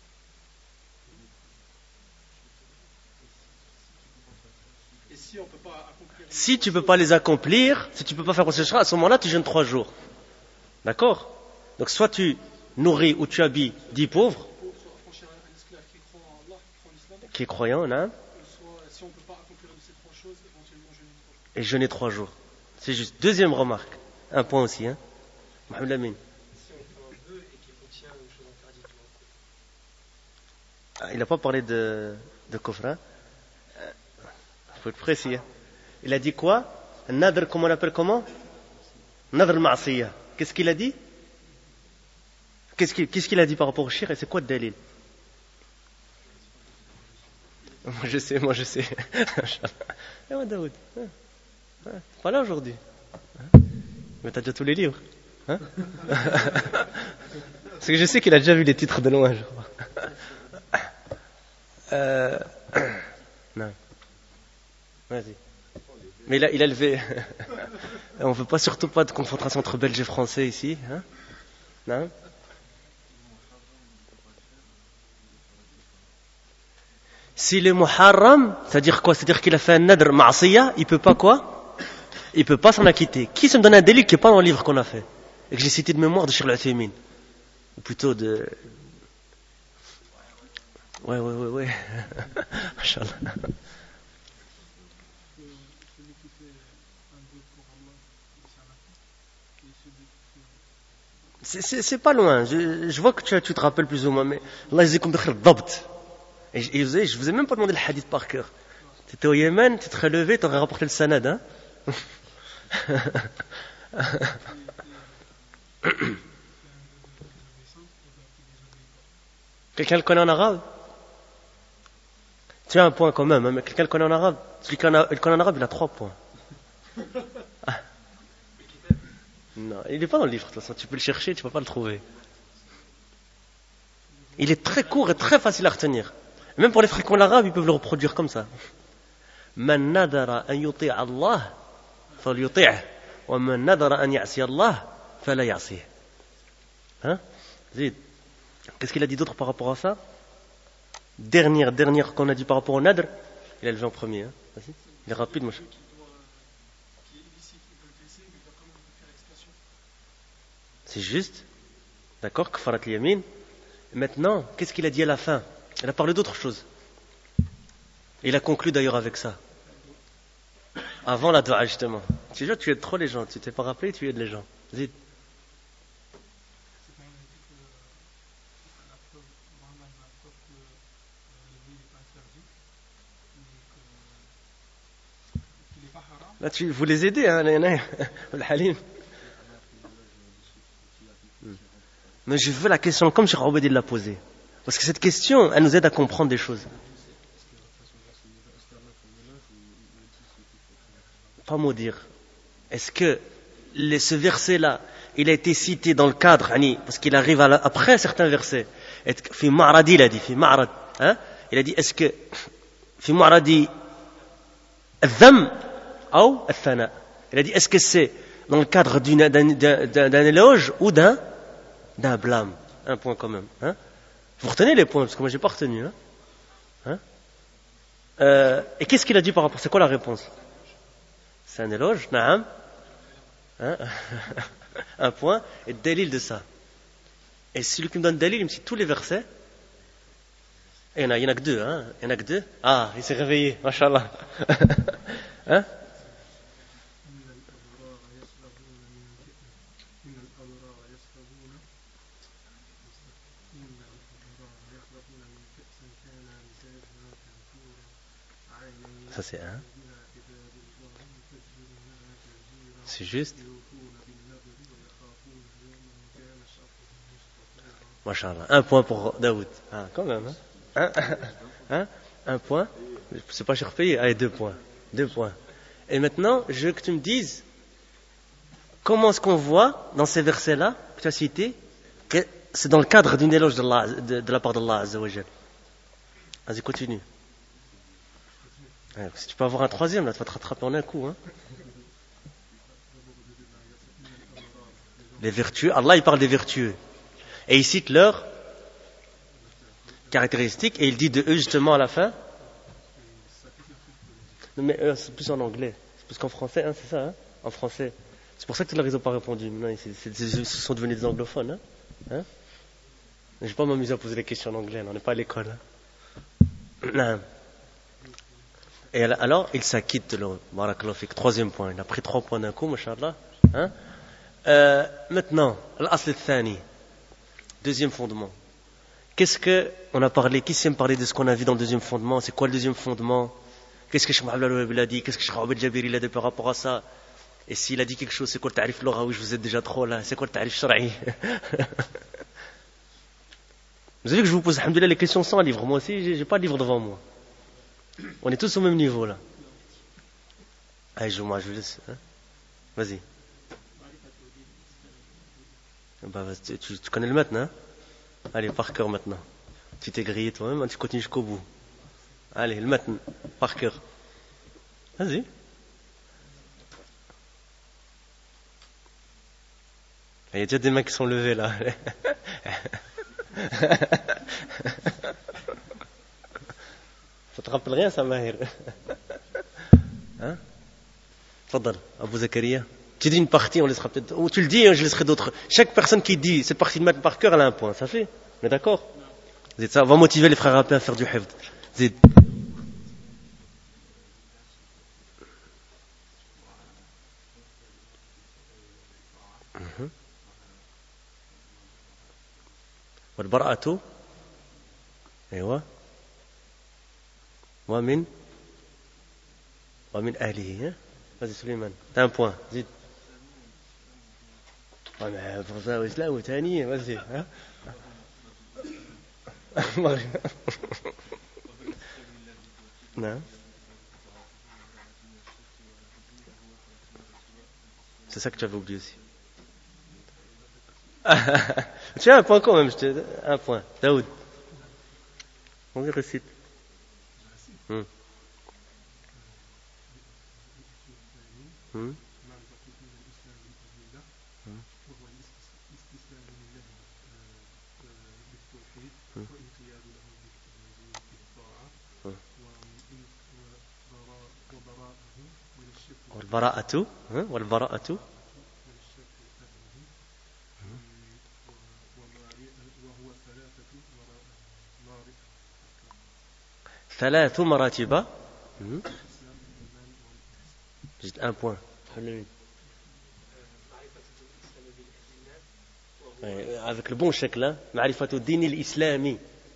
Et si on ne peut pas accomplir. Si tu ne peux pas les accomplir, si tu ne peux pas faire au séchera, à ce moment-là, tu jeûnes 3 jours. D'accord? Donc soit tu nourris ou tu habilles 10 pauvres. Soit affranchir un esclave qui croit en Allah, qui croit en islam. Qui est croyant, là. Soit, si on ne peut pas accomplir de ces 3 choses, éventuellement jeûner 3 jours. Et jeûner 3 jours. C'est juste. Deuxième remarque. Un point aussi, hein. Mohamed Lamine. Si on fait un vœu et qu'il contient une chose interdite ou un coup. Il n'a pas parlé de kufr, hein. Faut être précis, hein. Il a dit quoi? Nadr, comment on l'appelle comment? Nadr al-ma'siyah. Qu'est-ce qu'il a dit? Qu'est-ce qu'il a dit par rapport au shirk et c'est quoi le dalil? Moi je sais. Et moi Daoud. Pas là aujourd'hui. Mais t'as déjà tous les livres. Hein? Parce que je sais qu'il a déjà vu les titres de loin, je crois. Non. Vas-y. Mais il a levé. On ne veut pas surtout pas de confrontation entre Belges et Français ici. Hein? Non? S'il est muharram, c'est-à-dire quoi? C'est-à-dire qu'il a fait un nadr ma'asiyah, il peut pas quoi? Il peut pas s'en acquitter. Qui se me donne un délit qui n'est pas dans le livre qu'on a fait? Et que j'ai cité de mémoire de Cheikh al-Uthaymin. Ou plutôt de... Ouais. Inch'Allah. C'est pas loin. Je vois que tu te rappelles plus ou moins, mais Allah yazikum bikhair al-dabt. Et je vous ai même pas demandé le hadith par cœur. Tu étais au Yémen, tu te serais levé, tu aurais rapporté le sanad, hein? Quelqu'un le connaît en arabe? Tu as un point quand même, hein, mais quelqu'un le connaît en arabe? Celui qui le connaît en arabe, il a 3 points. Ah. Non, il n'est pas dans le livre, de toute façon. Tu peux le chercher, tu ne peux pas le trouver. Il est très court et très facile à retenir. Même pour les frères qui ont l'arabe, ils peuvent le reproduire comme ça. Man nadara an yuti' Allah, falyuti'h. Wa man nadara an ya'si Allah, fala ya'sih. Hein? Zid. Qu'est-ce qu'il a dit d'autre par rapport à ça? Dernière qu'on a dit par rapport au nadr. Il a levé en premier. Hein? Vas-y. Il est rapide, mon cher. C'est juste. D'accord? Kafarat al-yamin. Maintenant, qu'est-ce qu'il a dit à la fin? Il a parlé d'autre chose. Il a conclu d'ailleurs avec ça. Avant la dua, justement. Tu aides trop les gens. Tu t'es pas rappelé, tu aides les gens. Zid. Là, vous les aidez, hein, le Halim. Mais je veux la question comme Cheikh Obeid l'a posée. Parce que cette question, elle nous aide à comprendre des choses. Pas maudire. Est-ce que ce verset-là, il a été cité dans le cadre, parce qu'il arrive après certains versets. Fi ma'radi, il a dit, fi ma'rad. Il a dit, est-ce que, fi ma'radi, al-dham, ou al-thana. Il a dit, est-ce que c'est dans le cadre d'un éloge ou d'un blâme? Un point quand même. Hein? Vous retenez les points, parce que moi j'ai pas retenu. Hein? Et qu'est-ce qu'il a dit par rapport? C'est quoi la réponse? C'est un éloge, naam. Hein? Un point, et dalil de ça. Et celui qui me donne dalil, il me cite tous les versets. Et il y en a que deux, hein? Il y en a que deux. Ah, il s'est réveillé, mashallah. Hein? Ça c'est un. C'est juste. Mashallah. Un point pour Daoud. Ah, quand même, hein? Un point. C'est pas cher payé. Allez, 2 points. 2 points. Et maintenant, je veux que tu me dises comment est-ce qu'on voit dans ces versets-là que tu as cités que c'est dans le cadre d'une éloge de la part d'Allah Azza wa Jal. Vas-y, continue. Si tu peux avoir un troisième, là, tu vas te rattraper en un coup. Hein. Les vertueux, Allah il parle des vertueux. Et il cite leurs caractéristiques et il dit de eux justement à la fin. Non, mais c'est plus en anglais. C'est plus qu'en français, hein, c'est ça, hein, en français. C'est pour ça que ils n'ont pas répondu. Non, ce sont devenus des anglophones. Hein. Je ne vais pas m'amuser à poser des questions en anglais, on n'est pas à l'école. Hein. Et alors, il s'acquitte de l'autre. Barakallahu fik. 3e point. Il a pris 3 points d'un coup, mashallah. Hein? Maintenant, l'asl al-thani. 2e fondement. Qu'est-ce que, on a parlé, qui sait me parler de ce qu'on a vu dans le 2e fondement? C'est quoi le 2e fondement? Qu'est-ce que Cheikh Mohamed Al-Wahhabi a dit? Qu'est-ce que Cheikh Abed Jabiri a dit par rapport à ça? Et s'il a dit quelque chose, c'est quoi le tarif lughawi? Je vous ai déjà trop là. C'est quoi le tarif shar'i? Vous avez vu que je vous pose, alhamdoulilah, les questions sans livre. Moi aussi, j'ai pas de livre devant moi. On est tous au même niveau là. Allez, je laisse. Hein? Vas-y. Bah, tu connais le matin, hein? Allez, par cœur maintenant. Tu t'es grillé toi-même, tu continues jusqu'au bout. Allez, le matin, par cœur. Vas-y. Il y a déjà des mains qui sont levées là. Ça te rappelle rien ça, Mahir? Hein? Fadal, Abu Zakaria. Tu dis une partie, on laissera peut-être. Ou tu le dis, je laisserai d'autres. Chaque personne qui dit cette partie de maths par cœur, elle a un point. Ça fait? On est d'accord? Ça va motiver les frères rappés à faire du hifd. Zid. والبراءة أيوة ومن أهله. Vas-y Suleiman, t'as un point. Zid. mais pour ça, l'islam ou tani, vas-y. Hein? Non. C'est ça que tu avais oublié aussi. Tu as un point quand même, un point. Daoud. On y récite. والبراءة ثلاث مراتب. Juste un point. Avec le bon chèque là, معرفة الدين الإسلامي.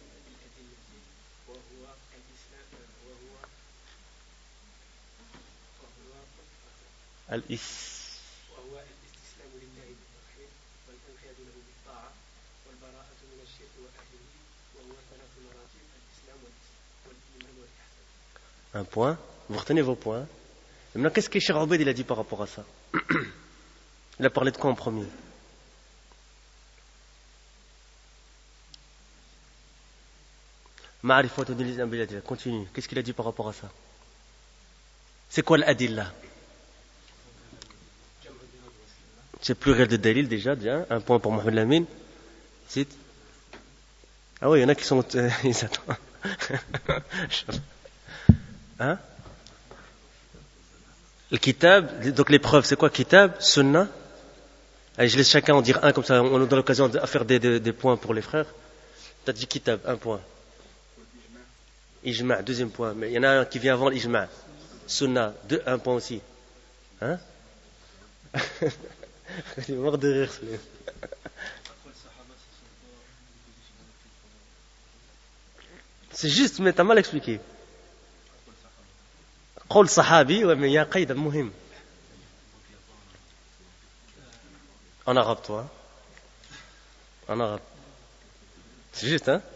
وهو الاستسلام لله بالتوحيد والانقياد له بالطاعة والبراءة من الشرك وأهله وهو 3 مراتب الإسلام والإيمان والإحسان. Un point. Vous retenez vos points. Et maintenant, qu'est-ce que Cheikh Abed il a dit par rapport à ça? Il a parlé de quoi en premier? Ma'rifatu din al-bilad. Continue. Qu'est-ce qu'il a dit par rapport à ça? C'est quoi l'adilla? C'est pluriel de dalil déjà. Un point pour Mohamed Lamine. Cite. Ah oui, il y en a qui sont... ils attendent. Hein? Le kitab, donc les preuves, c'est quoi kitab, sunna? Allez, je laisse chacun en dire un, comme ça on a l'occasion de faire des points pour les frères. Tu as dit kitab, un point. Ijma', deuxième point. Mais il y en a un qui vient avant l'ijma'. Sunna, un point aussi. Hein? Il est mort de rire, celui-là. C'est juste, mais t'as mal expliqué. قول صحابي, ouais, mais il y a un qaïd muhim. En arabe, toi. En arabe. C'est juste, hein?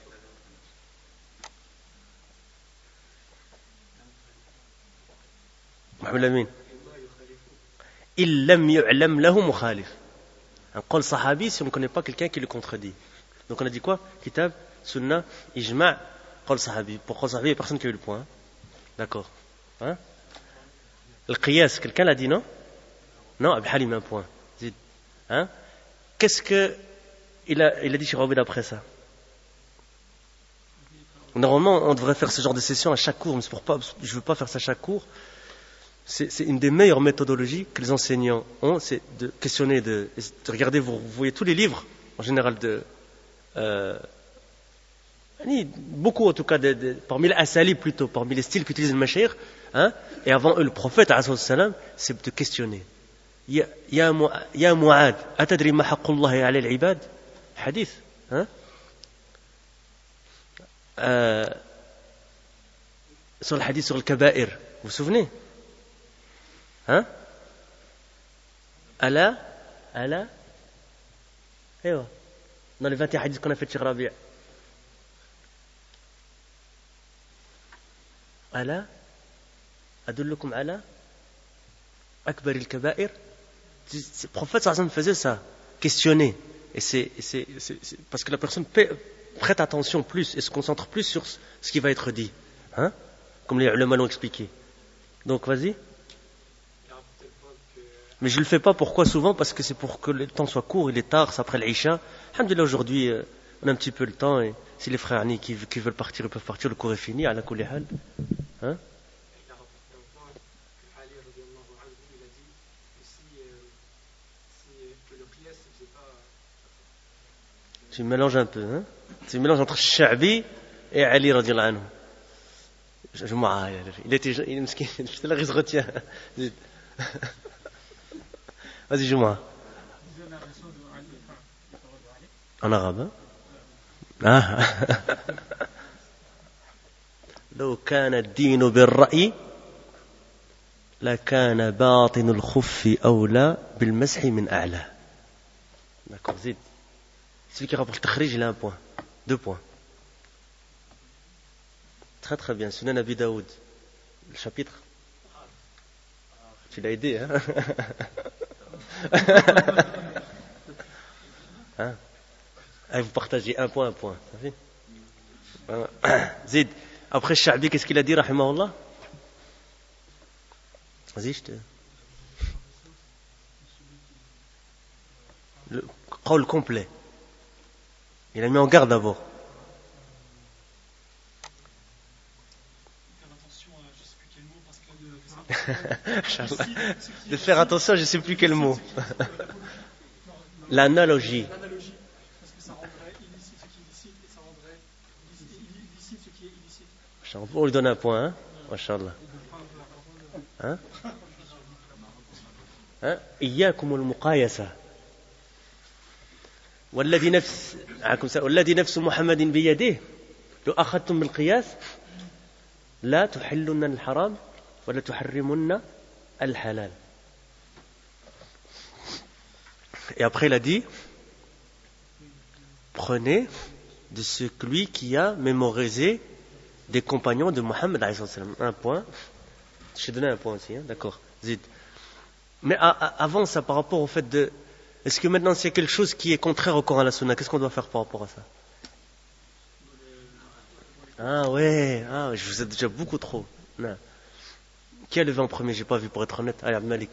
محمد الأمين إن لم يعلم له مخالف. Un قول صحابي si on ne connaît pas quelqu'un qui le contredit. Donc on a dit quoi? Kitab, Sunna, Ijma', قول صحابي. Pour قول صحابي, il n'y a personne qui a eu le point. D'accord. Hein? Le qiyas, quelqu'un l'a dit, non? Non, Abd Halim, un point. Zid. Hein? Qu'est-ce que il a dit sur Obed après ça? Normalement, on devrait faire ce genre de session à chaque cours, mais je ne veux pas faire ça à chaque cours. C'est une des meilleures méthodologies que les enseignants ont, c'est de questionner, de regarder, vous voyez tous les livres, en général, beaucoup en tout cas, parmi les asali plutôt, parmi les styles qu'utilisent les mashayikh, hein, et avant eux, le prophète, c'est de questionner. Ya Mu'ad, atadri ma haqqullahi ala al-ibad? Hadith, hein? Sur le hadith sur le kaba'ir, vous vous souvenez? Hein? Allah, dans les 21 hadiths qu'on a fait de Cheikh Rabi'. Allah, adullukum ala akbar al-kaba'ir. Le prophète sallallahu faisait ça, questionner. Et c'est parce que la personne prête attention plus et se concentre plus sur ce qui va être dit. Hein? Comme les ulama l'ont expliqué. Donc vas-y. Mais je ne le fais pas, pourquoi souvent? Parce que c'est pour que le temps soit court, il est tard, c'est après l'Isha. Alhamdulillah, aujourd'hui, on a un petit peu le temps, et si les frères qui veulent partir, ils peuvent partir, le cours est fini, ala kulli hal. Hein? Tu mélanges un peu, hein? Tu mélanges entre Sha'bi et Ali radiallahu anhu. Il est miskin, je te la retiens. Vas-y, joue-moi. En arabe, hein? لو كان الدين بالرأي لكان باطن الخف أولى بالمسح من أعلى. D'accord, Zid. Celui qui rapporte le takhrij, il a un point. 2 points. Très très bien. Sunan Abi Daoud. Le chapitre. Tu l'as aidé, hein? Hein? Allez, vous partagez un point. Zid. Après Sha'bi, qu'est-ce qu'il a dit, rahimahullah? Vas-y, le qawl complet. Il a mis en garde d'abord. De faire attention, je ne sais plus quel mot. L'analogie. Parce que ça rendrait illicite ce qui est illicite et ça rendrait illicite ce qui est illicite. On lui donne un point, hein? Masha'Allah. Hein? إياكم المقايسة والذي نفس محمد بيده لو أخذتم بالقياس لا تحلن الحرام ولا تحرمن الحلال. Et après il a dit, prenez de celui qui a mémorisé des compagnons de Mohammed alayhi salam. Un point. Je t'ai donné un point aussi, hein? D'accord. Zid. Mais avant ça, par rapport au fait de... Est-ce que maintenant c'est quelque chose qui est contraire au Coran et à la Sunna, qu'est-ce qu'on doit faire par rapport à ça? Ah ouais, je vous ai déjà beaucoup trop. Non. Qui a levé en premier? J'ai pas vu, pour être honnête. Allez, Abd Malik.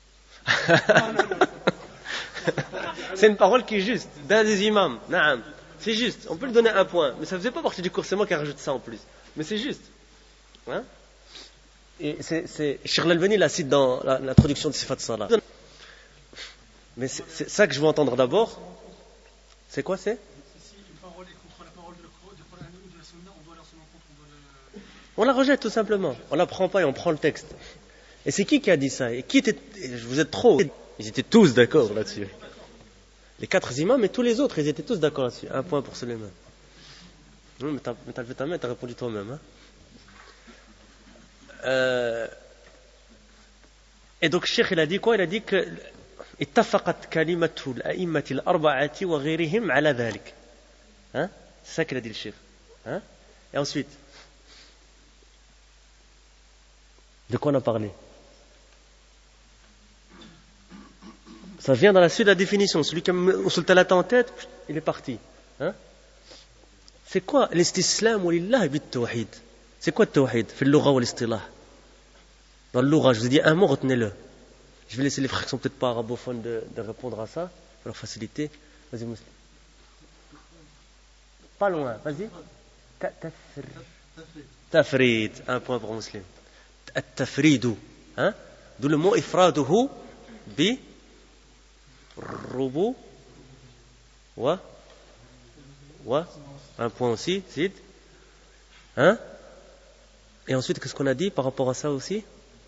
C'est une parole qui est juste. D'un des imams. Naam. C'est juste. On peut lui donner un point. Mais ça ne faisait pas partie du cours. C'est moi qui ai rajouté ça en plus. Mais c'est juste. Hein? Et c'est Cheikh Al-Albani la cite dans l'introduction de Sifat Salah. Mais c'est ça que je veux entendre d'abord. C'est quoi c'est? Si une parole est contre la parole du Coran ou de la Sunna, on doit la tenir compte, On la rejette tout simplement. On la prend pas et on prend le texte. Et c'est qui a dit ça? Et qui était? Vous êtes trop. Ils étaient tous d'accord là-dessus. Les 4 imams et tous les autres, ils étaient tous d'accord là-dessus. Un point pour Suleiman. Non, mais t'as levé ta main et t'as répondu toi-même. Et donc, Cheikh, il a dit quoi? Il a dit que اتفقت كلمة الأئمة الأربعة وغيرهم على ذلك. Hein? C'est ça qu'il a dit le Cheikh. Hein? Et ensuite, de quoi on a parlé? Ça vient dans la suite de la définition. Celui qui a Usul Thalatha en tête, il est parti. Hein? C'est quoi l'istislam lillah bit-tawhid? C'est quoi le tawhid? Fait le lugha ou l'istilah? Dans le lugha, je vous ai dit un mot, retenez-le. Je vais laisser les frères qui sont peut-être pas arabophones de répondre à ça, pour leur faciliter. Vas-y, Muslim. Pas loin, vas-y. Tafrid. Un point pour Muslim. At-tafridu. Hein? D'où le mot ifraduhu bi rubu wa un point aussi, Zid. Hein? Et ensuite, qu'est-ce qu'on a dit par rapport à ça aussi?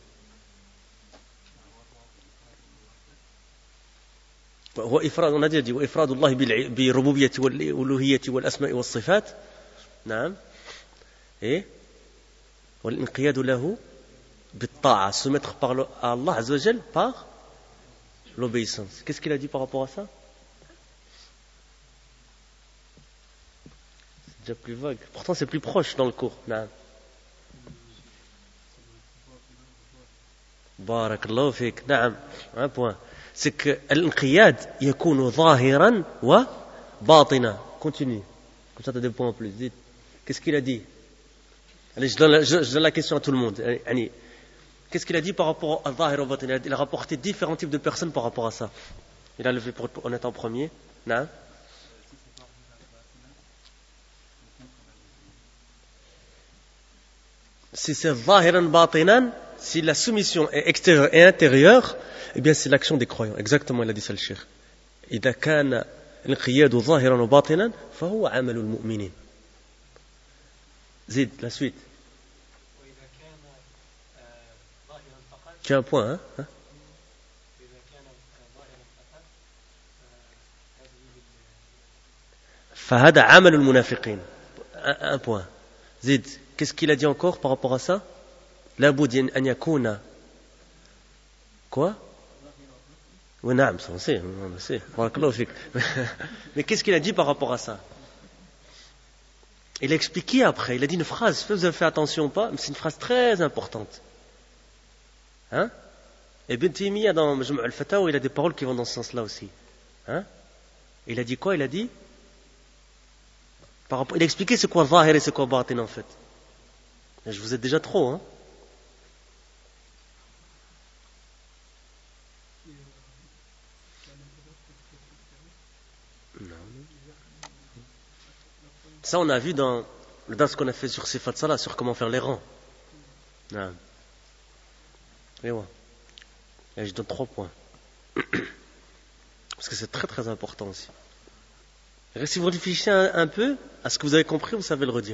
On a déjà dit وإفراد الله بالربوبية والألوهية والأسماء والصفات نعم et والانقياد له بالطاعة se mettre à Allah Azza wa Jal par l'obéissance. Qu'est-ce qu'il a dit par rapport à ça? C'est déjà plus vague. Pourtant c'est plus proche dans le cours. نعم. بارك الله فيك. نعم. Un point. C'est que l'inqiyad yakunu zahiran wa batina. Continue. Comme ça tu as des points en plus. Dites. Qu'est-ce qu'il a dit? Allez, je donne la question à tout le monde. Allez. Qu'est-ce qu'il a dit par rapport à zahir wa batina? Il a rapporté différents types de personnes par rapport à ça. Il a levé pour en être en premier. Non? Si c'est zahiran batinan, si la soumission est extérieure et intérieure, eh bien c'est l'action des croyants. Exactement, il a dit ça le cheikh. إذا كان الانقياد ظاهرا وباطنا فهو عمل المؤمنين. زيد la suite. Tu as un point, hein? فهذا عمل المنافقين. Un point. زيد. Qu'est-ce qu'il a dit encore par rapport à ça? لابد أن يكون quoi? Oui, نعم, c'est. Mais qu'est-ce qu'il a dit par rapport à ça? Il a expliqué après, il a dit une phrase, je sais pas si vous avez fait attention ou pas, mais c'est une phrase très importante. Hein? Et Ibn Taymiyyah dans Majmu' al-Fatawa, il a des paroles qui vont dans ce sens-là aussi. Hein? Il a dit quoi? Il a dit il a expliqué c'est quoi zahir et c'est quoi batin en fait. Et je vous ai déjà trop, hein? Ça, on a vu dans le dars qu'on a fait sur Sifat Salah, sur comment faire les rangs. Non. Et ouais. Et je donne 3 points. Parce que c'est très très important aussi. Et si vous réfléchissez un peu à ce que vous avez compris, vous savez le redire.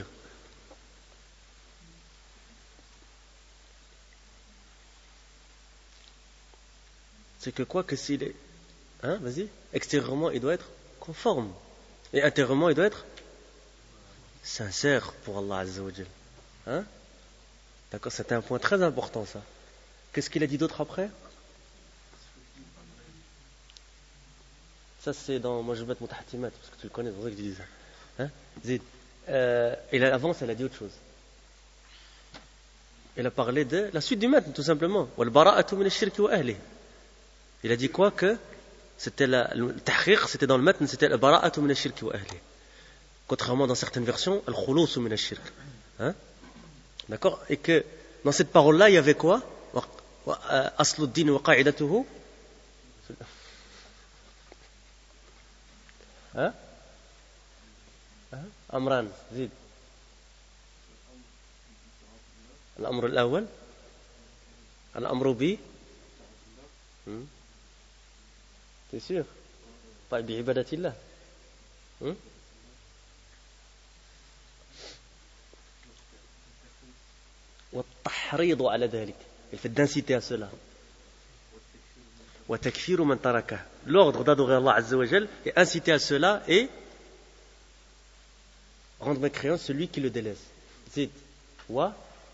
C'est que quoi que s'il est... Hein, vas-y. Extérieurement, il doit être conforme. Et intérieurement, il doit être sincère pour Allah Azza wa Jal. Hein? D'accord, c'était un point très important ça. Qu'est-ce qu'il a dit d'autre après? Ça c'est dans... Moi je vais mettre Mutahatimat parce que tu le connais, c'est vrai que je dis ça. Hein? Zid. Et avant, elle a dit autre chose. Elle a parlé de la suite du matn, tout simplement. Wal bara'atu min ash-shirki wa ahlihi. Il a dit quoi? Que c'était le tahqiq, c'était dans le matn, c'était le bara'atu min ash-shirki wa ahlihi. Contrairement dans certaines versions, al-khulus min ash-shirk. Hein? D'accord? Et que dans cette parole-là, il y avait quoi? Aslu ad-din wa qa'idatuhu. Hein? أمران زيد. الأمر الأول الأمر ب c'est sûr pas بعبادة الله والتحريض على ذلك il fait d'inciter à cela وتكفير من تركه l'ordre d'adorer Allah Azza wa Jal et inciter à cela et rendre mécréant celui qui le délaisse زيد و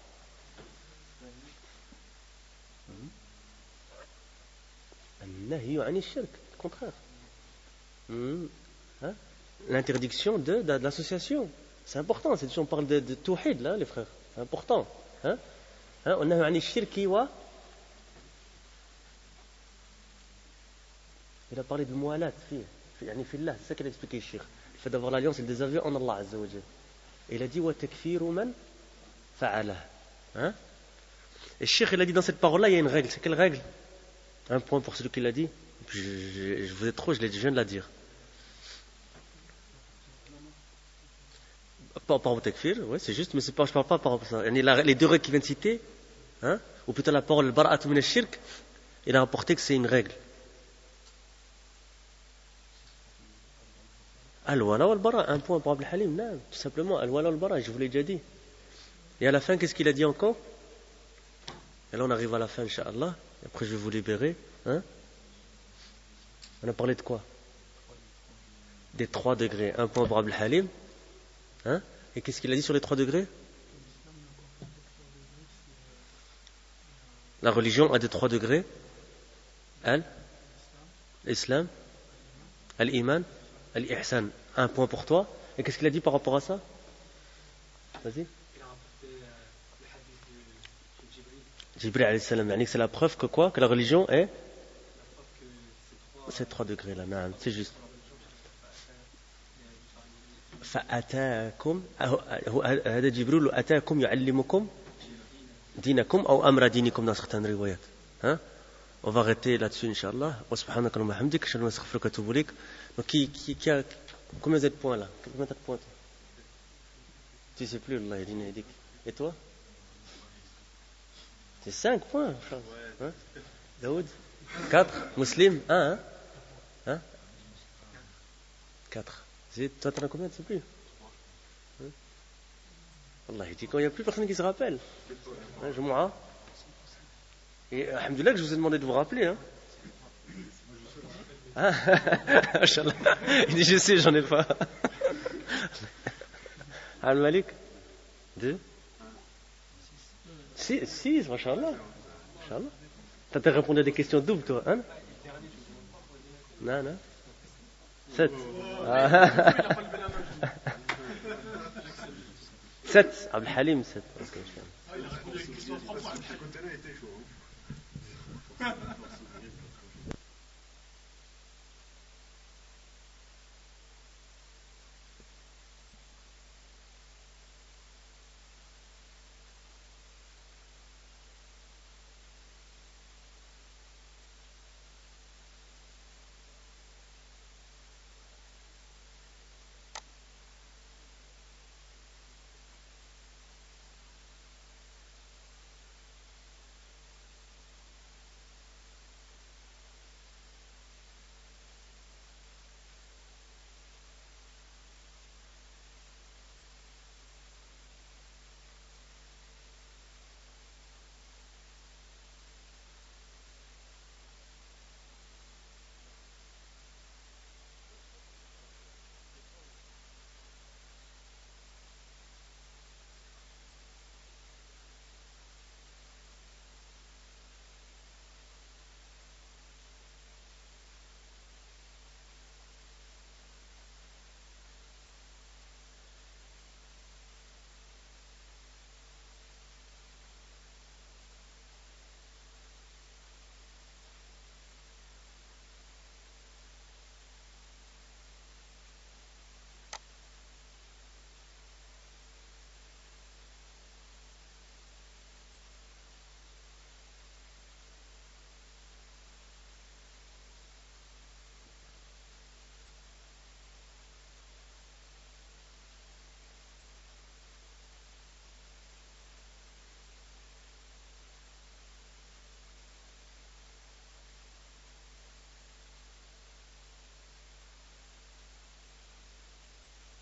النهي عن الشرك contraire l'interdiction de l'association c'est important c'est on parle de tawhid là les frères c'est important والنهي عن الشرك و il a parlé de mualat يعني في الله c'est ça qu'il a expliqué le cheikh le fait d'avoir l'alliance et le désaveu en Allah Azza wa Jal et il a dit وتكفير من فعله et le cheikh il a dit dans cette parole là il y a une règle c'est quelle règle un point pour celui qui l'a dit je vous ai trop je viens de la dire par rapport au takfir ouais, c'est juste mais c'est pas, je parle pas par rapport à ça les deux règles qu'il vient de citer ou plutôt la parole al-bara'atu min ash-shirk il a rapporté que c'est une règle al-wala wal-bara un point pour Abdel Halim non, tout simplement al-wala wal-bara je vous l'ai déjà dit et à la fin qu'est-ce qu'il a dit encore et là on arrive à la fin incha'Allah et après je vais vous libérer on a parlé de quoi des 3 degrés un point pour Abdel Halim et qu'est-ce qu'il a dit sur les 3 degrés la religion a des 3 degrés l'islam al-iman al-ihsan un point pour toi et qu'est-ce qu'il a dit par rapport à ça vas-y Il a rapporté le hadith de Jibril. Jibril alayhi salam c'est la preuve que quoi que la religion est La preuve que ces 3 degrés là c'est juste فأتاكم هذا جبريل أتاكم يعلمكم دينكم أو أمر دينكم dans certaines riwayat on va arrêter là-dessus inchallah wa subhanaka wa bihamdika ashhadu an la ilaha illa anta astaghfiruka wa atubu ilaik donc qui a combien de points là combien de points tu sais plus Allah yadina yadik et toi c'est 5 points Daoud 4 Muslim 1 4 toi t'en as combien tu sais plus Allah il dit quand il n'y a plus personne qui se rappelle Jumu'ah et alhamdoulilah que je vous ai demandé de vous rappeler il dit je sais j'en ai pas Al-Malik 2 6 mashallah t'as répondu à des questions doubles toi non 7 7 Abdel Halim 7 ok